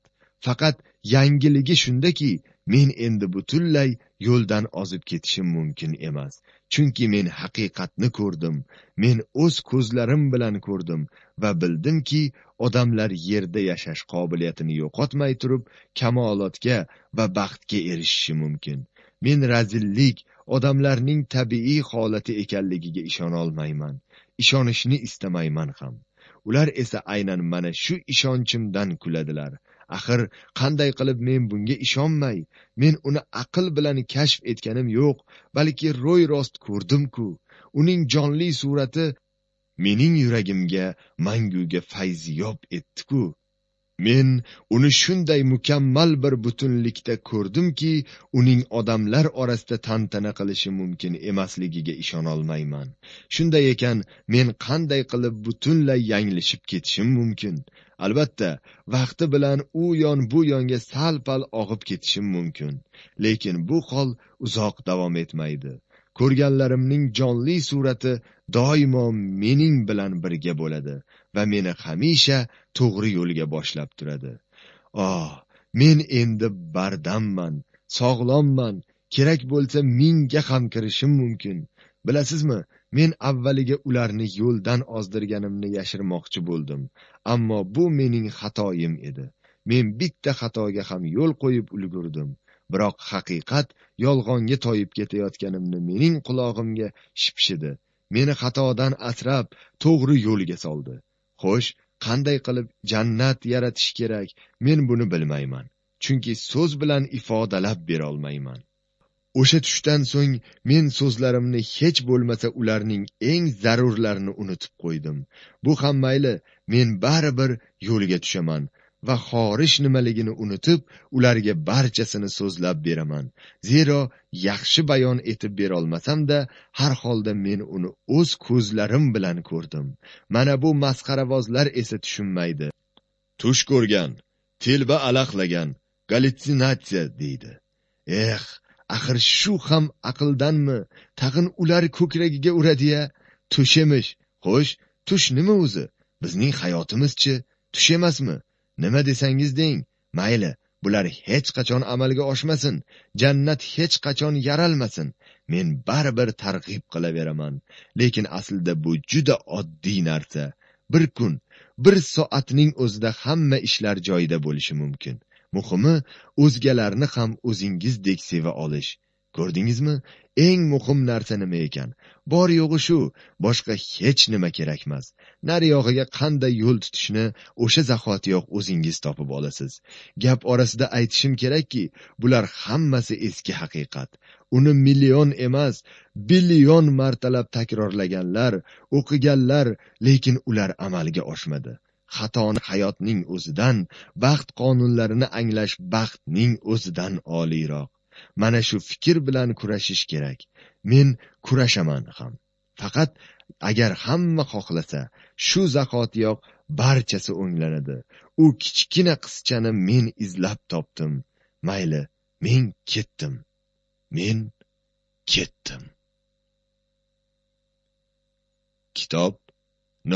Faqat yangiligi shundaki, men endi butunlay yo'ldan ozib ketishim mumkin emas. Chunki men haqiqatni ko'rdim. Men o'z ko'zlarim bilan ko'rdim va bildimki, odamlar yerda yashash qobiliyatini yo'qotmay turib, kamolotga va baxtga erishishi mumkin. Men razillik, odamlarning tabiiy holati ekanligiga ishona olmayman. Ishonishni istamayman ham. Ular esa aynan mana shu ishonchimdan kuladilar. Axir qanday qilib men bunga ishonmay, men uni aql bilan kashf etganim yo'q, balki ro'y rost ko'rdim-ku. Uning jonli surati mening yuragimga manguga fayziyob etdi-ku. Men uni shunday mukammal bir butunlikda ko'rdimki, uning odamlar orasida tantana qilishi mumkin emasligiga ishona olmayman. Shunday ekan, men qanday qilib butunlay yanglishib ketishim mumkin? Albatta, vaqti bilan u yon bu yonga sal-pal og'ib ketishim mumkin. Lekin bu hol uzoq davom etmaydi. Ko'rganlarimning jonli surati doimo mening bilan birga bo'ladi va meni hamisha to'g'ri yo'lga boshlab turadi. Oh, men endi bardamman, sog'lomman, kerak bo'lsa mingga ham kirishim mumkin. Bilasizmi, men avvaliga ularni yo'ldan ozdirganimni yashirmoqchi bo'ldim, ammo bu mening xatoyim edi. Men bitta xatoga ham yo'l qo'yib ulgurdim. Biroq haqiqat yolg'onga toyib ketayotganimni mening qulog'imga shipshidi. Meni xatodan asrab, to'g'ri yo'lga soldi. Xo'sh, qanday qilib jannat yaratish kerak? Men buni bilmayman. Chunki so'z bilan ifodalab bera olmayman. O'sha tushdan so'ng men so'zlarimni hech bo'lmasa ularning eng zarurlarini unutib qo'ydim. Bu ham mayli, men baribir yo'lga tushaman va xorish nimaligini unutib, ularga barchasini so'zlab beraman. Zero yaxshi bayon etib bera olmasam-da, har holda men uni o'z ko'zlarim bilan ko'rdim. Mana bu masxaravozlar esa tushunmaydi. Tush ko'rgan, telba alaqlagan, gallyutsinatsiya deydi. Eh, axir shu ham aqldanmi? Tag'in ular ko'kragiga uradi-ya. Tush emish. Xo'sh, tush nima o'zi? Bizning hayotimiz-chi? Tush emasmi? Nima desangiz deng, mayli, bular hech qachon amalga oshmasin, jannat hech qachon yaralmasin. Men baribir targ'ib qilaveraman. Lekin aslida bu juda oddiy narsa. Bir kun, bir soatning o'zida hamma ishlar joyida bo'lishi mumkin. Muhimi, o'zgalarni ham o'zingizdek seva olish. Ko'rdingizmi? Eng muhim narsa nima ekan? Bor yo'g'i shu, boshqa hech nima kerakmas. Nariyog'iga qanday yo'l tutishni o'sha zahotiyoq o'zingiz topib olasiz. Gap orasida aytishim kerakki, bular hammasi eski haqiqat. Uni million emas, billion martalab takrorlaganlar, o'qiganlar, lekin ular amalga oshmadi. Xatoni hayotning o'zidan, baxt qonunlarini anglash baxtning o'zidan oliyroq. Mana shu fikr bilan kurashish kerak. Men kurashaman ham. Faqat agar hamma xohlasa, shu zahotiyoq barchasi o'nglanadi. U kichkina qizchani men izlab topdim. Mayli, men ketdim. Men ketdim. Kitob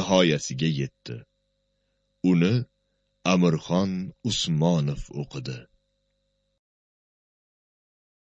nihoyasiga yetdi. Uni Amirxon Usmonov o'qidi.